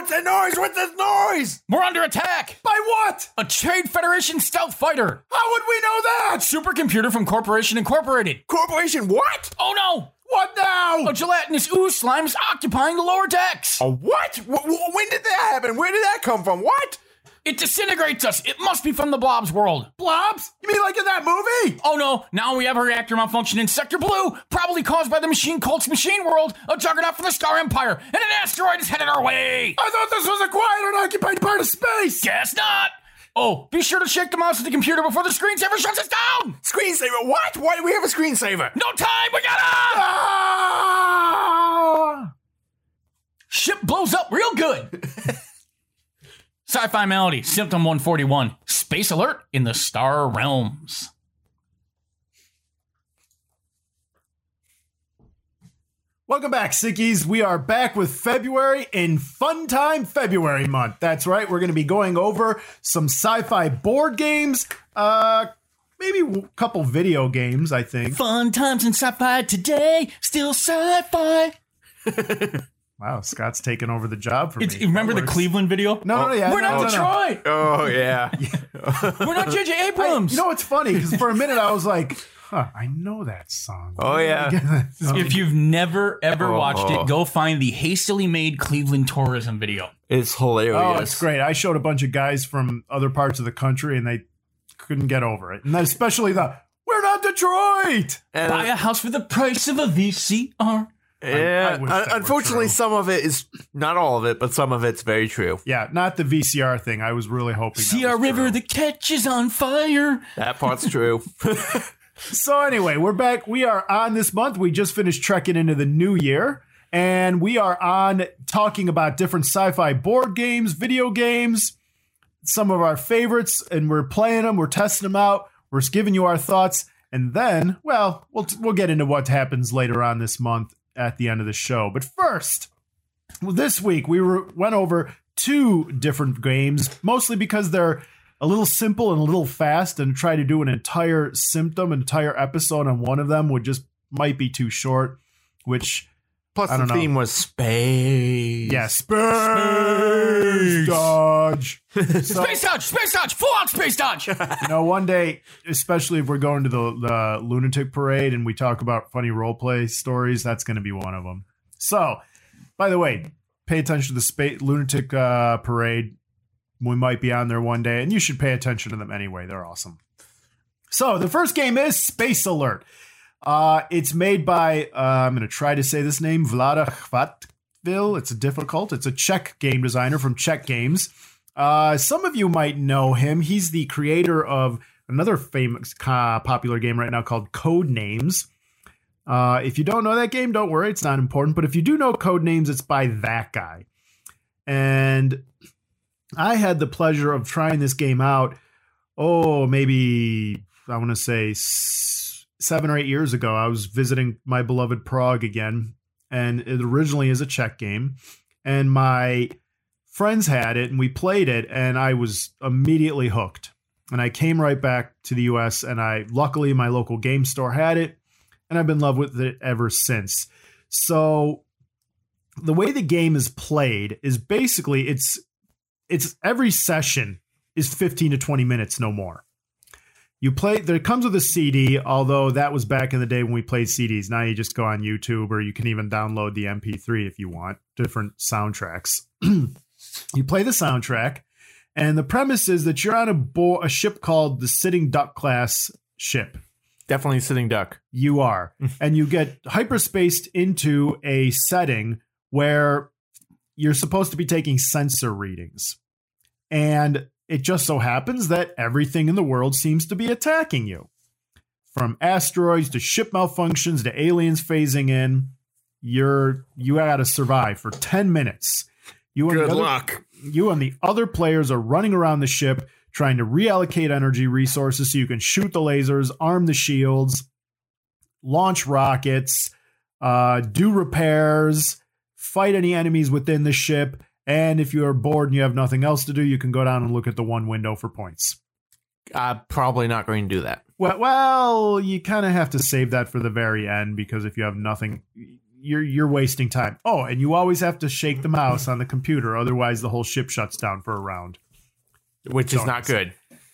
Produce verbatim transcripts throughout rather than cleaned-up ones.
What's that noise? What's that noise? We're under attack! By what? A Trade Federation stealth fighter! How would we know that? Supercomputer from Corporation Incorporated. Corporation what? Oh no! What now? A gelatinous ooze slime is occupying the lower decks! A what? W- w- when did that happen? Where did that come from? What? It disintegrates us! It must be from the Blobs world! Blobs? You mean like in that movie? Oh no, now we have a reactor malfunction in Sector Blue, probably caused by the Machine Colt's Machine World, a juggernaut from the Star Empire, and an asteroid is headed our way! I thought this was a quiet, unoccupied part of space! Guess not! Oh, be sure to shake the mouse of the computer before the screensaver shuts us down! Screensaver? What? Why do we have a screensaver? No time, we gotta! Ah! Ship blows up real good! Sci-Fi Melody, Symptom one forty-one, Space Alert in the Star Realms. Welcome back, Sickies. We are back with February in Fun Time February month. That's right. We're going to be going over some sci-fi board games, uh, maybe a couple video games, I think. Fun times in sci-fi today, still sci-fi. Wow, Scott's taking over the job for It's, me. remember That the works. Cleveland video? No, no, no, yeah. We're no, not no, no. Detroit. Oh, yeah. We're not J J I- Abrams. you know what's funny? Because for a minute I was like, huh, I know that song. Oh, yeah. If you've never, ever Oh. watched it, go find the hastily made Cleveland tourism video. It's hilarious. Oh, it's great. I showed a bunch of guys from other parts of the country and they couldn't get over it. And especially the, we're not Detroit! And, Buy a house for the price of a V C R. yeah, I wish that were unfortunately, true. some of it is, not all of it, but some of it's very true. Yeah, not the V C R thing. I was really hoping that See our was river, true. the catches on fire. That part's true. So anyway, we're back. We are on this month. We just finished trekking into the new year. And we are on talking about different sci-fi board games, video games, some of our favorites. And we're playing them. We're testing them out. We're giving you our thoughts. And then, well, we'll, we'll get into what happens later on this month at the end of the show. But first, well, this week we were, went over two different games, mostly because they're a little simple and a little fast, and try to do an entire symptom, an entire episode on one of them would just might be too short, which Plus, I the don't know. theme was space. yeah, space dodge. So, Space dodge, space dodge, full on space dodge. you know, one day, especially if we're going to the, the lunatic parade and we talk about funny role play stories, that's going to be one of them. So, by the way, pay attention to the space lunatic uh, parade. We might be on there one day, and you should pay attention to them anyway. They're awesome. So, the first game is Space Alert. Uh, it's made by, uh, I'm going to try to say this name, Vlada Chvatvil. It's difficult. It's a Czech game designer from Czech Games. Uh, some of you might know him. He's the creator of another famous, uh, popular game right now called Codenames. Uh, if you don't know that game, don't worry. It's not important. But if you do know Codenames, it's by that guy. And I had the pleasure of trying this game out, oh, maybe, I want to say s- seven or eight years ago. I was visiting my beloved Prague again, and it originally is a Czech game. And my friends had it, and we played it, and I was immediately hooked. And I came right back to the U S, and I luckily my local game store had it, and I've been in love with it ever since. So the way the game is played is basically it's it's every session is fifteen to twenty minutes, no more. You play, there comes with a C D, although that was back in the day when we played C Ds. Now you just go on YouTube, or you can even download the M P three if you want, different soundtracks. You play the soundtrack, and the premise is that you're on a, bo- a ship called the Sitting Duck class ship. Definitely sitting duck. You are. And you get hyperspaced into a setting where you're supposed to be taking sensor readings. And it just so happens that everything in the world seems to be attacking you. From asteroids to ship malfunctions to aliens phasing in, you're you gotta survive for ten minutes. You and Good the other, luck. You and the other players are running around the ship trying to reallocate energy resources so you can shoot the lasers, arm the shields, launch rockets, uh, do repairs, fight any enemies within the ship, and if you're bored and you have nothing else to do, you can go down and look at the one window for points. I'm probably not going to do that. Well, well, you kind of have to save that for the very end, because if you have nothing, you're you're wasting time. Oh, and you always have to shake the mouse on the computer, otherwise the whole ship shuts down for a round. Which is not good.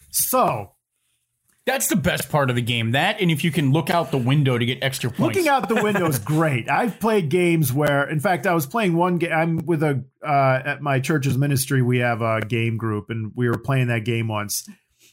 So That's the best part of the game. That, and if you can look out the window to get extra points. looking out the window is great. I've played games where, in fact, I was playing one game. I'm with a uh, at my church's ministry. We have a game group, and we were playing that game once.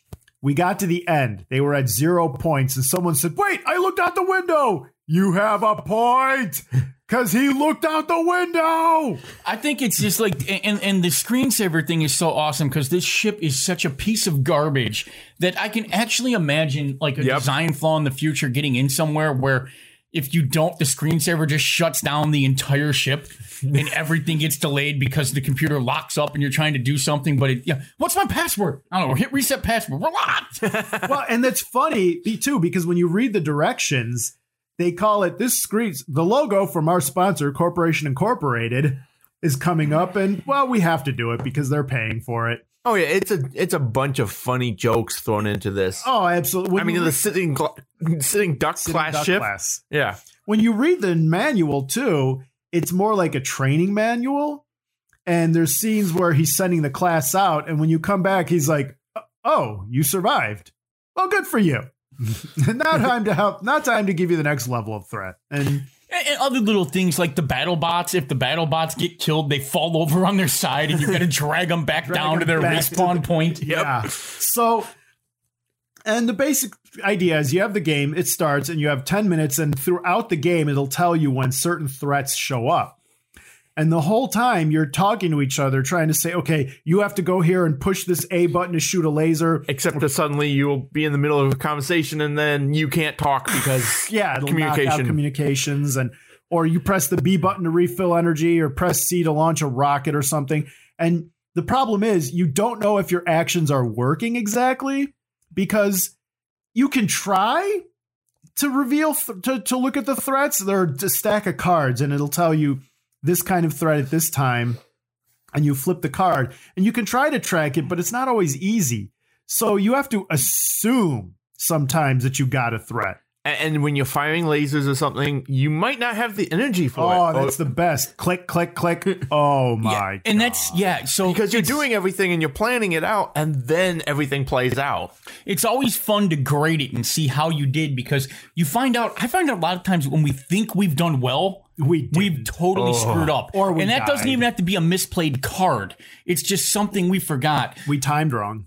We got to the end. They were at zero points, and someone said, "Wait, I looked out the window. You have a point." Because he looked out the window. I think it's just like, and, and the screensaver thing is so awesome because this ship is such a piece of garbage that I can actually imagine like a Yep. design flaw in the future getting in somewhere where if you don't, the screensaver just shuts down the entire ship and everything gets delayed because the computer locks up and you're trying to do something. But it, yeah, what's my password? I don't know. Hit reset password. We're locked. Well, and that's funny, too, because when you read the directions, they call it this screen. The logo from our sponsor, Corporation Incorporated, is coming up, and well, we have to do it because they're paying for it. Oh yeah, it's a it's a bunch of funny jokes thrown into this. Oh, absolutely. When I mean, you the read- sitting gl- sitting duck Sitting class duck ship. class. Yeah, When you read the manual too, it's more like a training manual, and there's scenes where he's sending the class out, and when you come back, he's like, "Oh, you survived. Well, good for you." Now time to help. Not time to give you the next level of threat. And And, and other little things like the battle bots. If the battle bots get killed, they fall over on their side and you got to drag them back down to them their back to respawn the- point. yeah. So, and the basic idea is you have the game, it starts, and you have ten minutes, and throughout the game, it'll tell you when certain threats show up. And the whole time you're talking to each other, trying to say, okay, you have to go here and push this A button to shoot a laser. except that suddenly you'll be in the middle of a conversation and then you can't talk because Yeah, it'll knock out communication. communications, and or you press the B button to refill energy, or press C to launch a rocket or something. And the problem is you don't know if your actions are working exactly, because you can try to reveal th- to, to look at the threats. There are a stack of cards, and it'll tell you this kind of threat at this time, and you flip the card, and you can try to track it, but it's not always easy. So you have to assume sometimes that you got a threat. And, and when you're firing lasers or something, you might not have the energy for Oh, it. that's the best. Click, click, click. Oh my Yeah, and that's yeah. So because you're it's- doing everything and you're planning it out, and then everything plays out. It's always fun to grade it and see how you did because you find out. I find out a lot of times when we think we've done well, We we've didn't. totally screwed up. Or we and that doesn't died. even have to be a misplayed card. It's just something we forgot. We timed wrong.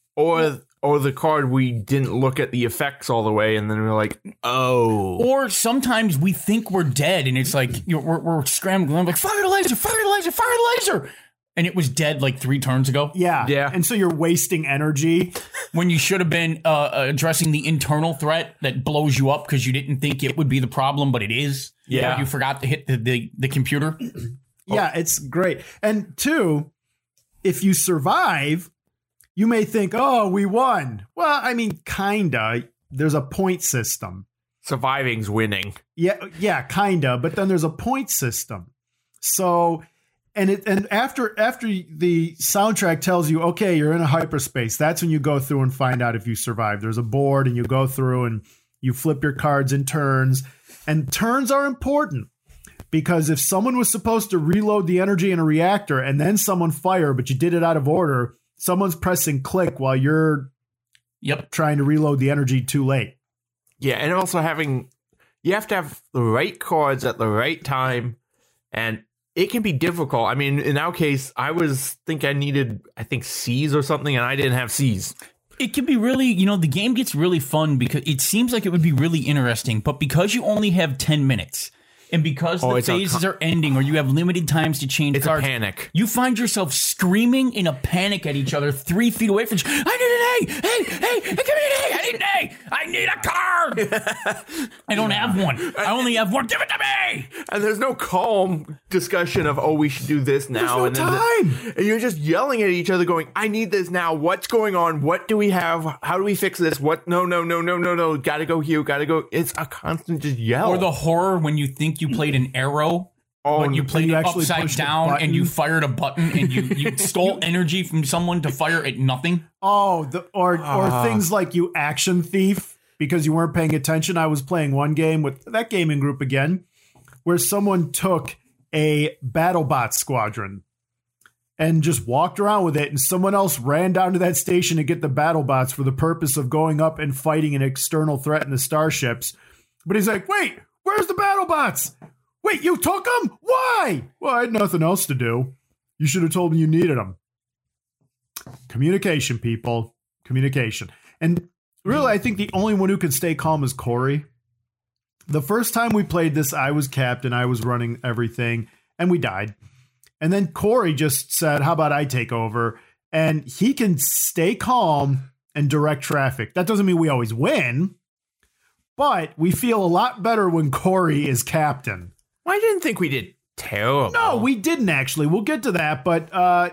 Or or the card we didn't look at the effects all the way, and then we're like, oh. Or sometimes we think we're dead and it's like you know, we're, we're scrambling. I'm like, fire the laser, fire the laser, fire the laser. And it was dead like three turns ago Yeah. Yeah. And so you're wasting energy. when you should have been uh, addressing the internal threat that blows you up because you didn't think it would be the problem, but it is. Yeah. Or you forgot to hit the, the, the computer. Yeah, it's great. And two, if you survive, you may think, oh, we won. Well, I mean, kinda. There's a point system. Surviving's winning. Yeah, yeah, kinda. But then there's a point system. So, and it and after after the soundtrack tells you, okay, you're in a hyperspace, that's when you go through and find out if you survive. There's a board, and you go through and you flip your cards in turns. And turns are important because if someone was supposed to reload the energy in a reactor and then someone fire, but you did it out of order, someone's pressing click while you're Yep. trying to reload the energy too late. Yeah, and also having you have to have the right cards at the right time, and it can be difficult. I mean, in our case, I was think I needed I think C's or something, and I didn't have C's. It can be really, you know, the game gets really fun because it seems like it would be really interesting, but because you only have ten minutes and because Oh, the it's a phases con- are ending or you have limited times to change It's a cards, panic. you find yourself screaming in a panic at each other three feet away from each I need an A! Hey, hey, hey, give me an A! I need an A! I need a card! I don't have one. I only have one. Give it to me! And there's no calm discussion of, oh, we should do this now. no and then the- time. and you're just yelling at each other going, I need this now. What's going on? What do we have? How do we fix this? What? No, no, no, no, no, no. Gotta go here. Gotta go. It's a constant just yell. Or the horror when you think you played an arrow, oh, but you played you it actually upside pushed a down and button. you fired a button and you, you stole energy from someone to fire at nothing. Oh, the, or Ah. or things like you action thief because you weren't paying attention. I was playing one game with that gaming group again. where someone took a BattleBot squadron and just walked around with it, and someone else ran down to that station to get the BattleBots for the purpose of going up and fighting an external threat in the starships. But he's like, wait, where's the BattleBots? Wait, you took them? Why? Well, I had nothing else to do. You should have told me you needed them. Communication, people. Communication. And really, I think the only one who could stay calm is Corey. The first time we played this, I was captain, I was running everything, and we died. And then Corey just said, how about I take over? And he can stay calm and direct traffic. That doesn't mean we always win, but we feel a lot better when Corey is captain. I didn't think we did terrible. No, we didn't actually. We'll get to that, but uh,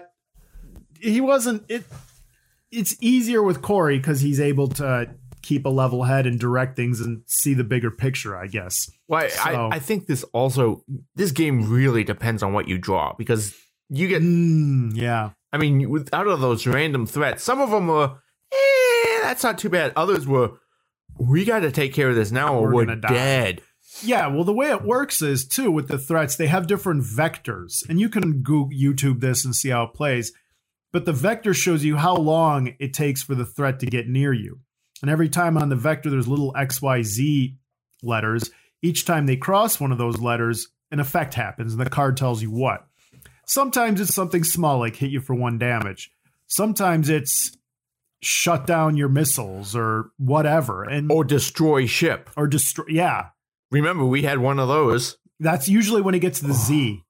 he wasn't. It. It's easier with Corey because he's able to keep a level head and direct things and see the bigger picture, I guess. Well, so, I, I think this also, this game really depends on what you draw, because you get, mm, yeah. I mean, with, out of those random threats, some of them were, eh, that's not too bad. Others were, we got to take care of this now or we're, we're dead. Yeah, well, the way it works is, too, with the threats, they have different vectors. And you can Google YouTube this and see how it plays. But the vector shows you how long it takes for the threat to get near you. And every time on the vector, there's little X Y Z letters. Each time they cross one of those letters, an effect happens, and the card tells you what. Sometimes it's something small, like hit you for one damage. Sometimes it's shut down your missiles or whatever. And Or destroy ship. Or destroy, yeah. Remember, we had one of those. That's usually when it gets to the Z.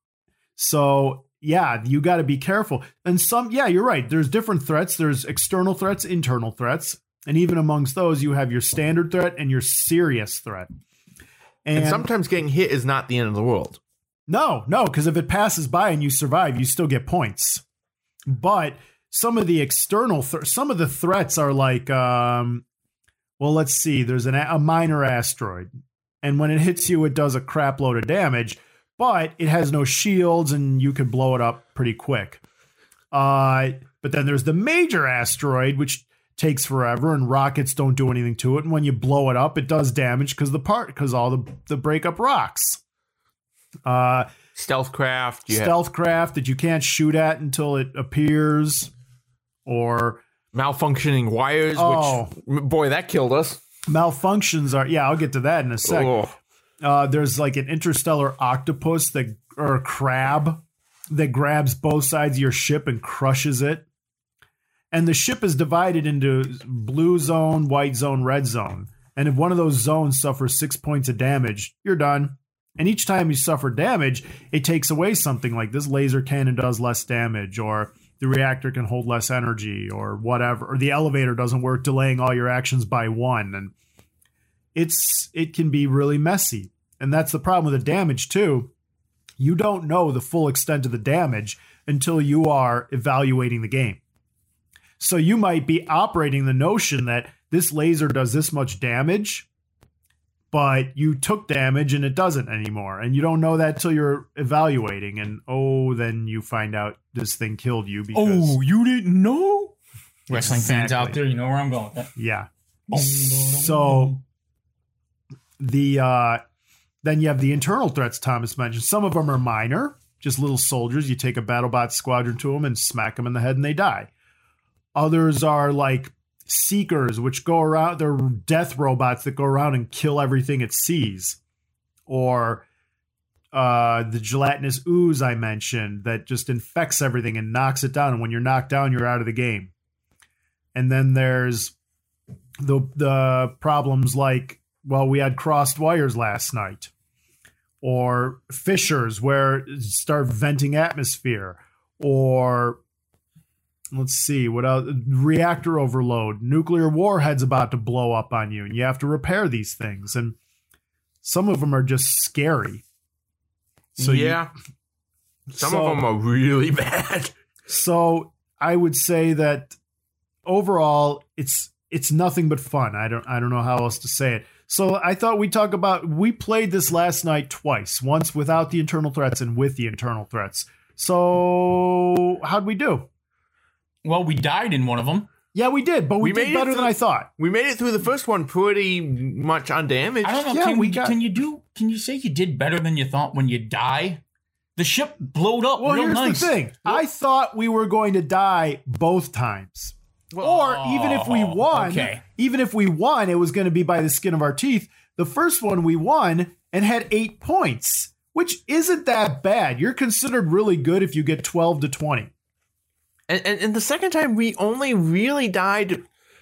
So, yeah, you got to be careful. And some, yeah, you're right. There's different threats. There's external threats, internal threats. And even amongst those, you have your standard threat and your serious threat. And, and sometimes getting hit is not the end of the world. No, no, because if it passes by and you survive, you still get points. But some of the external, th- some of the threats are like, um, well, let's see. There's an, a minor asteroid. And when it hits you, it does a crap load of damage. But it has no shields and you can blow it up pretty quick. Uh, but then there's the major asteroid, which takes forever and rockets don't do anything to it. And when you blow it up, it does damage because the part because all the, the breakup rocks. Uh, stealth craft. Stealth have- craft that you can't shoot at until it appears. Or malfunctioning wires, oh, which, boy, that killed us. Malfunctions are, yeah, I'll get to that in a sec. Oh. Uh, there's like an interstellar octopus that or a crab that grabs both sides of your ship and crushes it. And the ship is divided into blue zone, white zone, red zone. And if one of those zones suffers six points of damage, you're done. And each time you suffer damage, it takes away something like this laser cannon does less damage, or the reactor can hold less energy, or whatever. Or the elevator doesn't work, delaying all your actions by one. And it's it can be really messy. And that's the problem with the damage, too. You don't know the full extent of the damage until you are evaluating the game. So you might be operating the notion that this laser does this much damage, but you took damage and it doesn't anymore. And you don't know that till you're evaluating. And, oh, then you find out this thing killed you because... Oh, you didn't know? Wrestling Exactly. fans out there, you know where I'm going with that. Yeah. So the uh, then you have the internal threats Thomas mentioned. Some of them are minor, just little soldiers. You take a BattleBot squadron to them and smack them in the head and they die. Others are like Seekers, which go around. They're death robots that go around and kill everything it sees. Or uh, the gelatinous ooze I mentioned that just infects everything and knocks it down. And when you're knocked down, you're out of the game. And then there's the the problems like, well, we had crossed wires last night. Or fissures where start venting atmosphere. Or... Let's see, what else? Reactor overload. Nuclear warheads about to blow up on you, and you have to repair these things. And some of them are just scary. So yeah, you, some so, of them are really bad. So I would say that overall, it's it's nothing but fun. I don't I don't know how else to say it. So I thought we'd talk about. We played this last night twice. Once without the internal threats and with the internal threats. So how'd we do? Well, we died in one of them. Yeah, we did, but we, We did made it better through- than I thought. We made it through the first one pretty much undamaged. I don't know. Yeah, can, we we got- can you do? Can you say you did better than you thought when you die? The ship blowed up Well, real here's nice. the thing. I thought we were going to die both times. Or even if we won, okay. even if we won, it was going to be by the skin of our teeth. The first one we won and had eight points, which isn't that bad. You're considered really good if you get twelve to twenty. And, and, and the second time, we only really died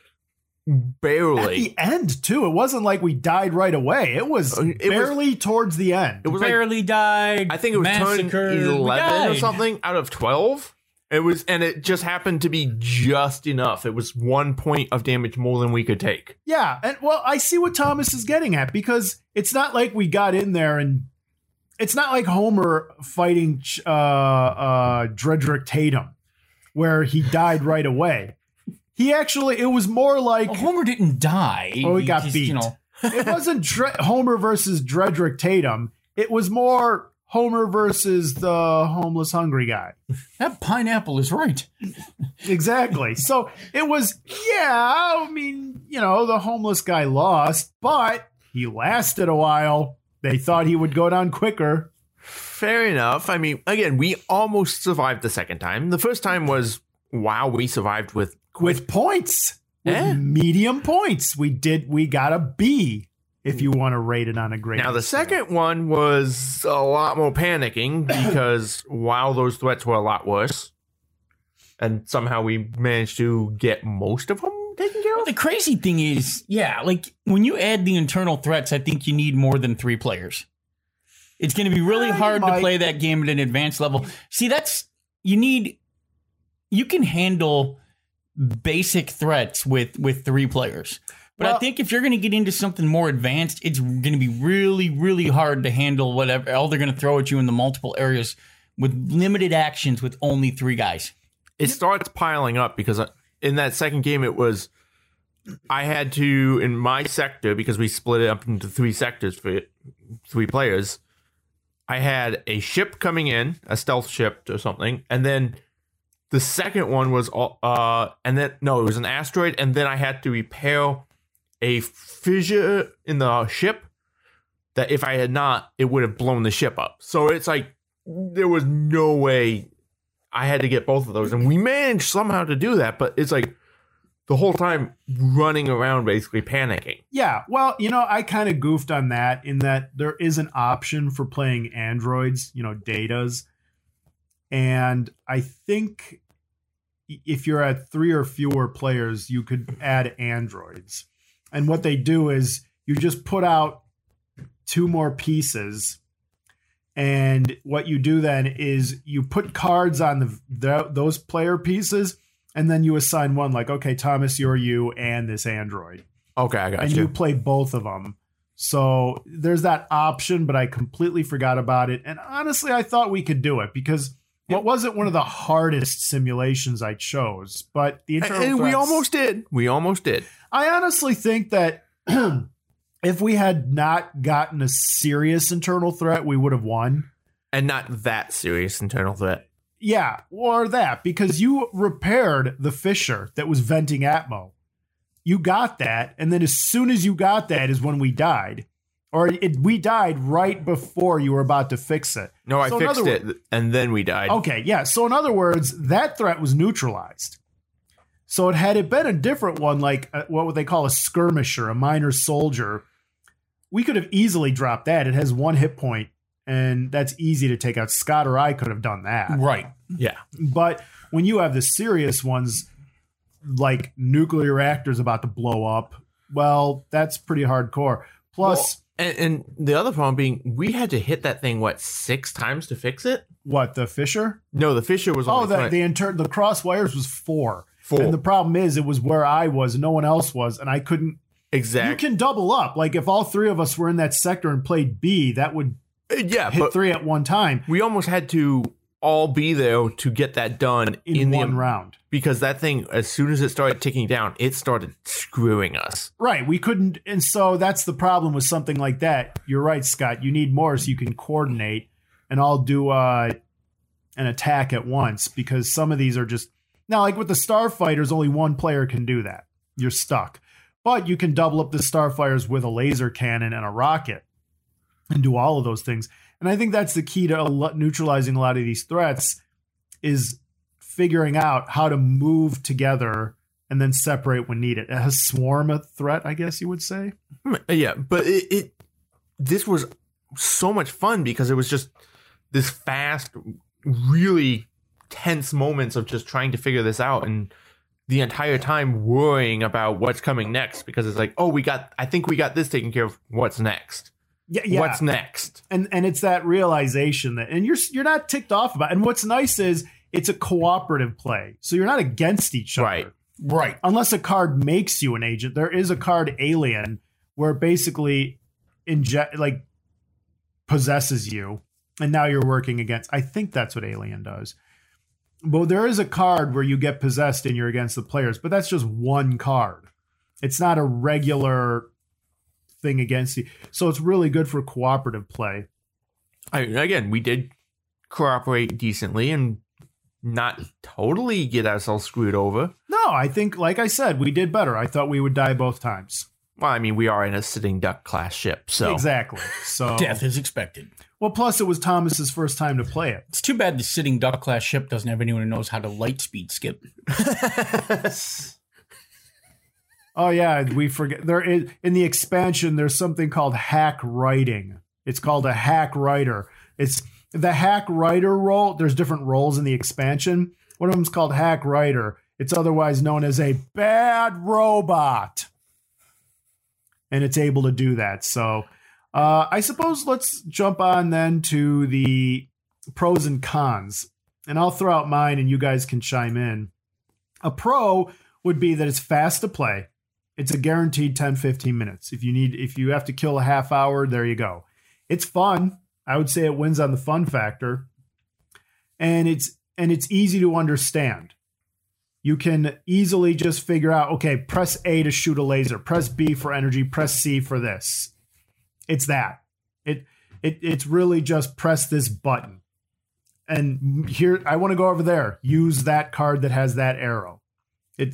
At barely. the end, too. It wasn't like we died right away. It was It was- barely towards the end. It was like, Barely died. I think it was turned massacred, we eleven or died. something out of twelve. It was, and it just happened to be just enough. It was one point of damage more than we could take. Yeah, and well, I see what Thomas is getting at, because it's not like we got in there and it's not like Homer fighting uh, uh, Dredrick Tatum, where he died right away. He actually, it was more like Well, Homer didn't die. Oh, he got just, beat. You know, it wasn't Dre- Homer versus Dredrick Tatum. It was more Homer versus the homeless hungry guy. that pineapple is right. Exactly. So it was, yeah, I mean, you know, the homeless guy lost, but he lasted a while. They thought he would go down quicker. Fair enough. I mean, again, we almost survived the second time. The first time was, wow, we survived with With points. With Yeah. medium points. We did, we got a B if you want to rate it on a grade. Now, the second one was a lot more panicking because wow, those threats were a lot worse. And somehow we managed to get most of them taken care of. The crazy thing is, yeah, like when you add the internal threats, I think you need more than three players. It's going to be really Uh, you hard to might. play that game at an advanced level. See, that's, you need, you can handle basic threats with, with three players. But I Well- think if you're going to get into something more advanced, it's going to be really, really hard to handle whatever, all they're going to throw at you in the multiple areas with limited actions with only three guys. It starts piling up because in that second game, it was I had to, in my sector, because we split it up into three sectors for three players, I had a ship coming in, a stealth ship or something, and then the second one was, uh, and then, no, it was an asteroid, and then I had to repair a fissure in the ship that if I had not, it would have blown the ship up. So it's like, there was no way I had to get both of those. And we managed somehow to do that, but it's like the whole time running around basically panicking. Yeah, well, you know, I kind of goofed on that in that there is an option for playing androids, you know, datas. And I think if you're at three or fewer players, you could add androids. And what they do is you just put out two more pieces. And what you do then is you put cards on the, the those player pieces, and then you assign one, like, okay, Thomas, you're you and this android. Okay, I got And you. you play both of them. So there's that option, but I completely forgot about it. And honestly, I thought we could do it because it wasn't one of the hardest simulations I chose. But the internal And we threats- almost did. We almost did. I honestly think that if we had not gotten a serious internal threat, we would have won. And not that serious internal threat. Yeah, or that, because you repaired the fissure that was venting Atmo. You got that, and then as soon as you got that is when we died. Or it, we died right before you were about to fix it. No, I So in fixed other it, and then we died. Okay, yeah. So in other words, that threat was neutralized. So it had it been a different one, like uh, what would they call a skirmisher, a minor soldier, we could have easily dropped that. It has one hit point, and that's easy to take out. Scott or I could have done that. Right. Yeah. But when you have the serious ones, like nuclear reactors about to blow up, well, that's pretty hardcore. Plus, Well, and, and the other problem being, we had to hit that thing, what, six times to fix it? what, the fissure? No, the fissure was Oh, only the twenty- the inter- the cross wires was four. four. And the problem is, it was where I was, no one else was, and I couldn't. You exactly. can double up. Like if all three of us were in that sector and played B, that would Yeah, hit but three at one time we almost had to all be there to get that done in, in, one the round. because that thing, as soon as it started ticking down, it started screwing us. Right. We couldn't. And so that's the problem with something like that. You're right, Scott. You need more so you can coordinate and all do uh, an attack at once, because some of these are just Now, like with the Starfighters, only one player can do that. You're stuck. But you can double up the Starfighters with a laser cannon and a rocket and do all of those things. And I think that's the key to a lo- neutralizing a lot of these threats is figuring out how to move together and then separate when needed. It has swarm a threat, I guess you would say. Yeah, but it, it this was so much fun because it was just this fast, really tense moments of just trying to figure this out and the entire time worrying about what's coming next because it's like, oh, we got, I think we got this taken care of. What's next? Yeah, yeah. What's next? And and it's that realization that, and you're you're not ticked off about it. And what's nice is it's a cooperative play, so you're not against each other. Right. Right. Unless a card makes you an agent. There is a card, Alien, where it basically inject like possesses you, and now you're working against. I think that's what Alien does. But there is a card where you get possessed and you're against the players, but that's just one card. It's not a regular thing against you. So it's really good for cooperative play. I, again, we did cooperate decently and not totally get ourselves screwed over. No, I think, like I said, we did better. I thought we would die both times. Well, I mean, we are in a sitting duck class ship, so Exactly. So Death is expected. Well, plus it was Thomas's first time to play it. It's too bad the sitting duck class ship doesn't have anyone who knows how to light speed skip. Oh yeah, we forget there is in the expansion. There's something called hack writing. It's called a hack writer. It's the hack writer role. There's different roles in the expansion. One of them is called hack writer. It's otherwise known as a bad robot, and it's able to do that. So, uh, I suppose let's jump on then to the pros and cons, and I'll throw out mine, and you guys can chime in. A pro would be that it's fast to play. It's a guaranteed ten, fifteen minutes. If you need, if you have to kill a half hour, there you go. It's fun. I would say it wins on the fun factor. And it's, and it's easy to understand. You can easily just figure out, okay, press A to shoot a laser, press B for energy, press C for this. It's that. It, it, it's really just press this button. And here, I want to go over there. Use that card that has that arrow. It,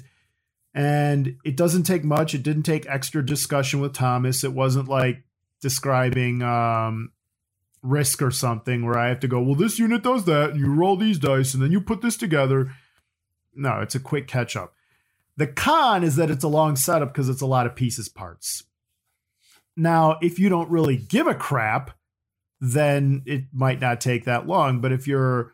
And it doesn't take much. It didn't take extra discussion with Thomas. It wasn't like describing um, Risk or something where I have to go, well, this unit does that, and you roll these dice, and then you put this together. No, it's a quick catch up. The con is that it's a long setup because it's a lot of pieces parts. Now, if you don't really give a crap, then it might not take that long. But if you're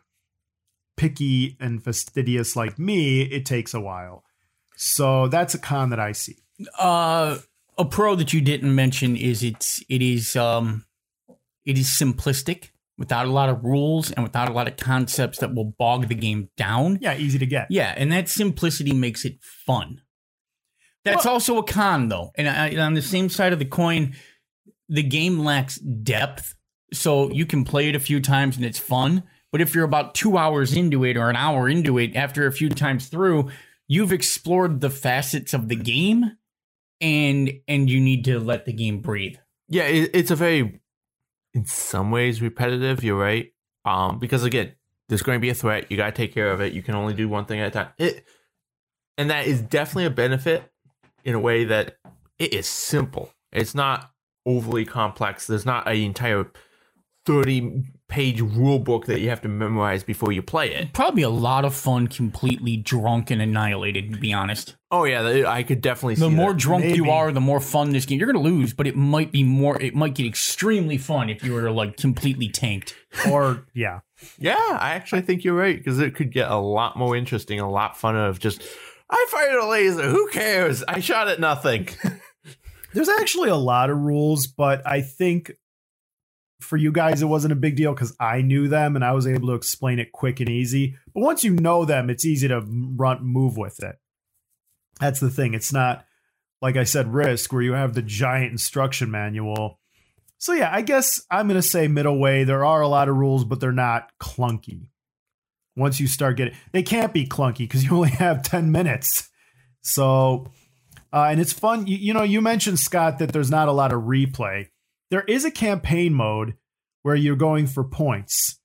picky and fastidious like me, it takes a while. So that's a con that I see. Uh, a pro that you didn't mention is it's it is um it is simplistic without a lot of rules and without a lot of concepts that will bog the game down. Yeah, easy to get. Yeah, and that simplicity makes it fun. That's Well- also a con, though. And I, on the same side of the coin, the game lacks depth. So you can play it a few times and it's fun. But if you're about two hours into it or an hour into it, after a few times through, you've explored the facets of the game, and and you need to let the game breathe. Yeah, it, it's a very, in some ways, repetitive. You're right. Um, because again, there's going to be a threat. You got to take care of it. You can only do one thing at a time. It, and that is definitely a benefit in a way that it is simple. It's not overly complex. There's not an entire thirty page rule book that you have to memorize before you play it. Probably a lot of fun, completely drunk and annihilated, to be honest. Oh yeah, I could definitely see The more that. drunk you Maybe. are, the more fun this game. You're going to lose, but it might be more. It might get extremely fun if you were like completely tanked. Or, yeah. Yeah, I actually think you're right, because it could get a lot more interesting, a lot funner of just, I fired a laser, who cares? I shot at nothing. There's actually a lot of rules, but I think for you guys, it wasn't a big deal because I knew them and I was able to explain it quick and easy. But once you know them, it's easy to run, move with it. That's the thing. It's not, like I said, Risk, where you have the giant instruction manual. So yeah, I guess I'm going to say middle way. There are a lot of rules, but they're not clunky. Once you start getting, they can't be clunky because you only have ten minutes. So, uh, and it's fun. You, you know, you mentioned, Scott, that there's not a lot of replay. There is a campaign mode where you're going for points.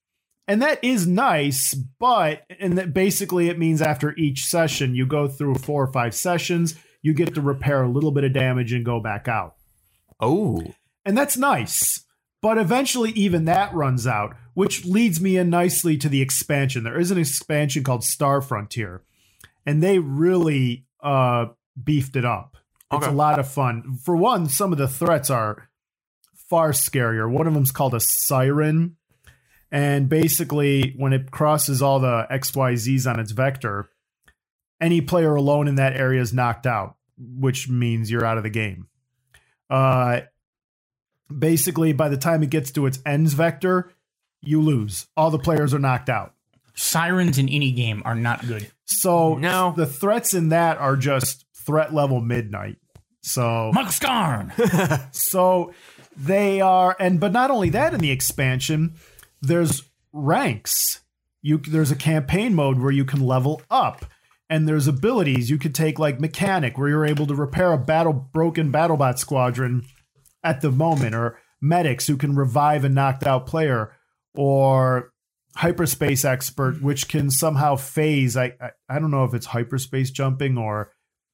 And that is nice, but and that basically it means after each session, you go through four or five sessions, you get to repair a little bit of damage and go back out. Oh. And that's nice. But eventually even that runs out, which leads me in nicely to the expansion. There is an expansion called Star Frontier, and they really uh, beefed it up. It's Okay. a lot of fun. For one, some of the threats are far scarier. One of them's called a siren. And basically, when it crosses all the X Y Zs on its vector, any player alone in that area is knocked out, which means you're out of the game. Uh, basically, by the time it gets to its ends vector, you lose. All the players are knocked out. Sirens in any game are not good. So No. the threats in that are just threat level midnight. So Michael Scarn. So they are, and but not only that, in the expansion, there's ranks. You there's a campaign mode where you can level up, and there's abilities you could take, like Mechanic, where you're able to repair a battle broken BattleBot squadron at the moment, or Medics who can revive a knocked out player, or Hyperspace Expert, which can somehow phase. I I, I don't know if it's hyperspace jumping or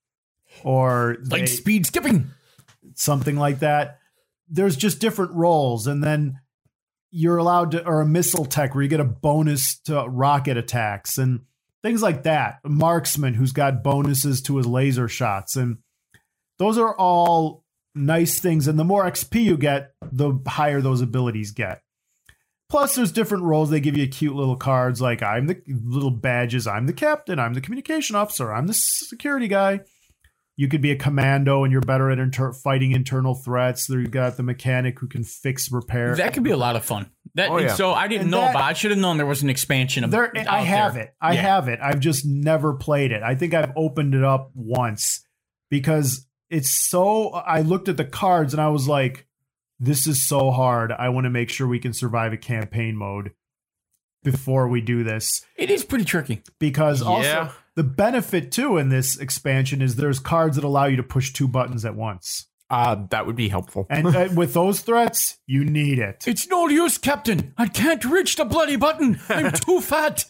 or Light they- speed skipping. something like that. There's just different roles, and then you're allowed to, or a missile tech where you get a bonus to rocket attacks and things like that. A marksman who's got bonuses to his laser shots, and those are all nice things. And the more X P you get, the higher those abilities get. Plus, there's different roles. They give you cute little cards like I'm the little badges. I'm the captain. I'm the communication officer. I'm the security guy. You could be a commando and you're better at inter- fighting internal threats. There you got the mechanic who can fix repair. That could be a lot of fun. That Oh, yeah. So I didn't And know that- about. I should have known there was an expansion of. There, out I have there. it. I Yeah. have it. I've just never played it. I think I've opened it up once because it's so. I looked at the cards and I was like, "This is so hard. I want to make sure we can survive a campaign mode before we do this." It is pretty tricky. Because Yeah. also the benefit too in this expansion is there's cards that allow you to push two buttons at once, Uh, that would be helpful. and uh, with those threats, you need it. It's no use, Captain. I can't reach the bloody button. I'm too fat.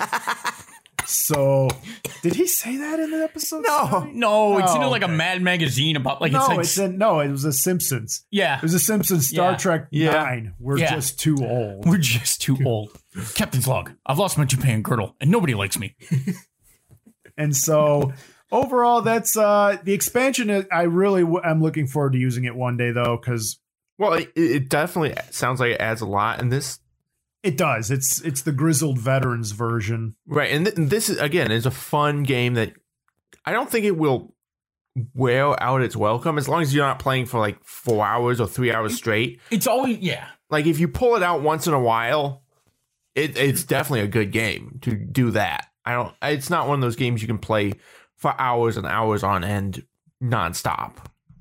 So, did he say that in the episode? No. Scotty? No, it's in Oh, like okay. a Mad magazine about like No, it's like it's in, no, it was a Simpsons. yeah. It was a Simpsons Star Yeah. Trek Yeah. nine. We're Yeah. just too old. We're just too old. Captain's log. I've lost my Japan girdle, and nobody likes me. And so, overall, that's uh the expansion. is- I really w- am looking forward to using it one day, though, because Well, it, it definitely sounds like it adds a lot, and this it does. It's it's the grizzled veterans version. right, and, th- and this is again is a fun game that I don't think it will wear out its welcome as long as you're not playing for like four hours or three hours straight. It's always yeah. Like if you pull it out once in a while, it, it's definitely a good game to do that. I don't. It's not one of those games you can play for hours and hours on end nonstop.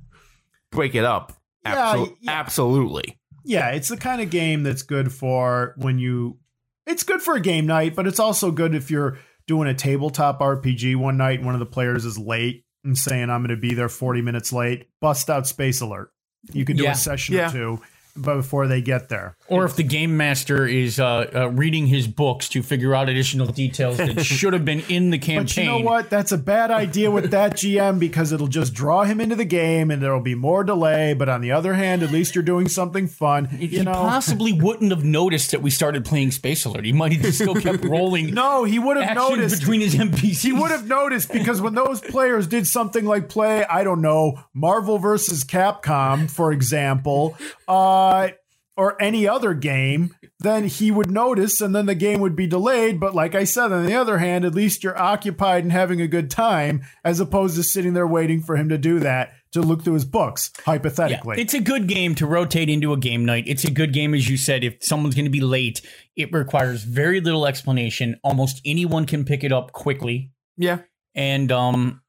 Break it up. Yeah, Absol- yeah. Absolutely. Yeah, it's the kind of game that's good for when you. It's good for a game night, but it's also good if you're doing a tabletop R P G one night and one of the players is late and saying, "I'm going to be there forty minutes late." Bust out Space Alert. You can do Yeah. a session Yeah. or two before they get there. Or if the game master is uh, uh, reading his books to figure out additional details that should have been in the campaign. But you know what? That's a bad idea with that G M because it'll just draw him into the game and there'll be more delay. But on the other hand, at least you're doing something fun. He You know? possibly wouldn't have noticed that we started playing Space Alert. He might have still kept rolling No, he would have actions noticed. between his N P Cs. He would have noticed because when those players did something like play, I don't know, Marvel versus Capcom, for example, uh, or any other game, then he would notice and then the game would be delayed. But like I said, on the other hand, at least you're occupied and having a good time as opposed to sitting there waiting for him to do that, to look through his books, Yeah, hypothetically. it's a good game to rotate into a game night. It's a good game, as you said. If someone's going to be late, it requires very little explanation. Almost anyone can pick it up quickly, Yeah. and um,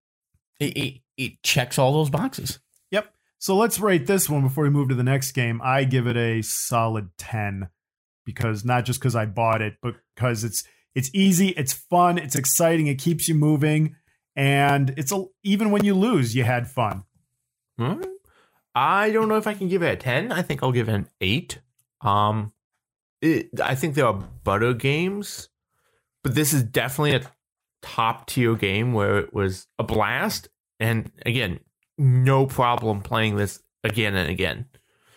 it, it, it checks all those boxes. Yep. So let's rate this one before we move to the next game. I give it a solid ten because not just because I bought it, but because it's it's easy, it's fun, it's exciting, it keeps you moving, and it's a, even when you lose, you had fun. Hmm? I don't know if I can give it a ten. I think I'll give it an eight. Um, it, I think there are better games, but this is definitely a top tier game where it was a blast. And again, no problem playing this again and again.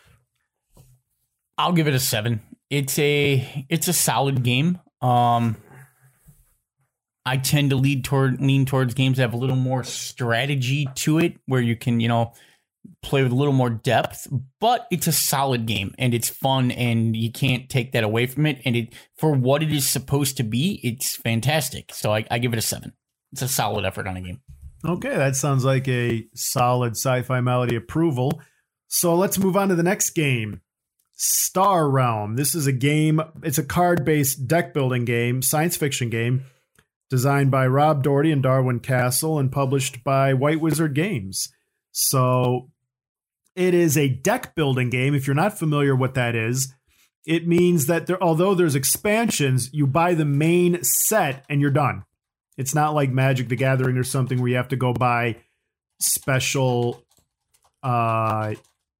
I'll give it a seven. It's a it's a solid game. Um, I tend to lead toward lean towards games that have a little more strategy to it, where you can, you know, play with a little more depth. But it's a solid game and it's fun, and you can't take that away from it. And it for what it is supposed to be, it's fantastic. So I, I give it a seven. It's a solid effort on a game. Okay, that sounds like a solid Sci-Fi Melody approval. So let's move on to the next game. Star Realm. This is a game, it's a card-based deck-building game, science fiction game, designed by Rob Doherty and Darwin Castle and published by White Wizard Games. So it is a deck-building game. If you're not familiar what that is, it means that there, although there's expansions, you buy the main set and you're done. It's not like Magic the Gathering or something where you have to go buy special... Uh,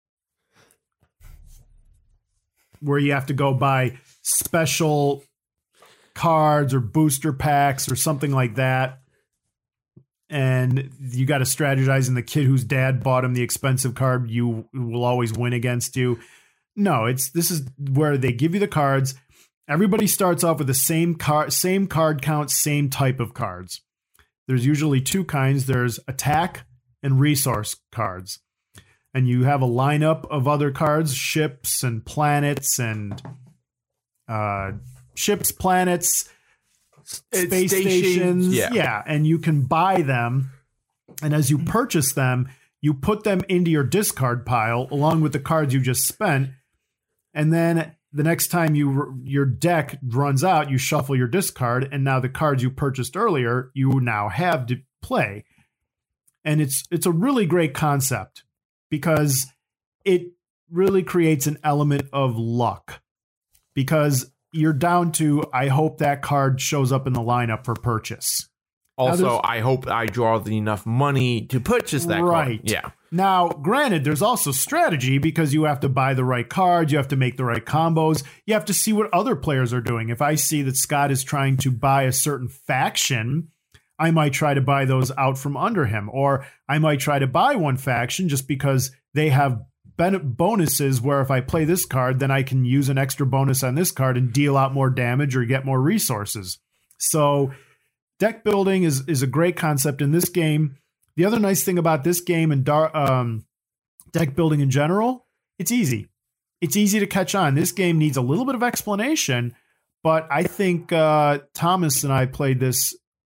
where you have to go buy special cards or booster packs or something like that. And you got to strategize, and the kid whose dad bought him the expensive card, you will always win against you. No, it's this is where they give you the cards. Everybody starts off with the same card, same card count, same type of cards. There's usually two kinds. There's attack and resource cards. And you have a lineup of other cards, ships and planets and uh, ships, planets, space stations. stations. Yeah. yeah. And you can buy them. And as you purchase them, you put them into your discard pile along with the cards you just spent. And then the next time you your deck runs out, you shuffle your discard. And now the cards you purchased earlier, you now have to play. And it's it's a really great concept, because it really creates an element of luck, because you're down to, I hope that card shows up in the lineup for purchase. Also, I hope I draw the enough money to purchase that right. card. Yeah. Now, granted, there's also strategy, because you have to buy the right cards, you have to make the right combos, you have to see what other players are doing. If I see that Scott is trying to buy a certain faction, I might try to buy those out from under him, or I might try to buy one faction just because they have ben- bonuses where if I play this card, then I can use an extra bonus on this card and deal out more damage or get more resources. So deck building is, is a great concept in this game. The other nice thing about this game and dar- um, deck building in general, it's easy. It's easy to catch on. This game needs a little bit of explanation, but I think uh, Thomas and I played this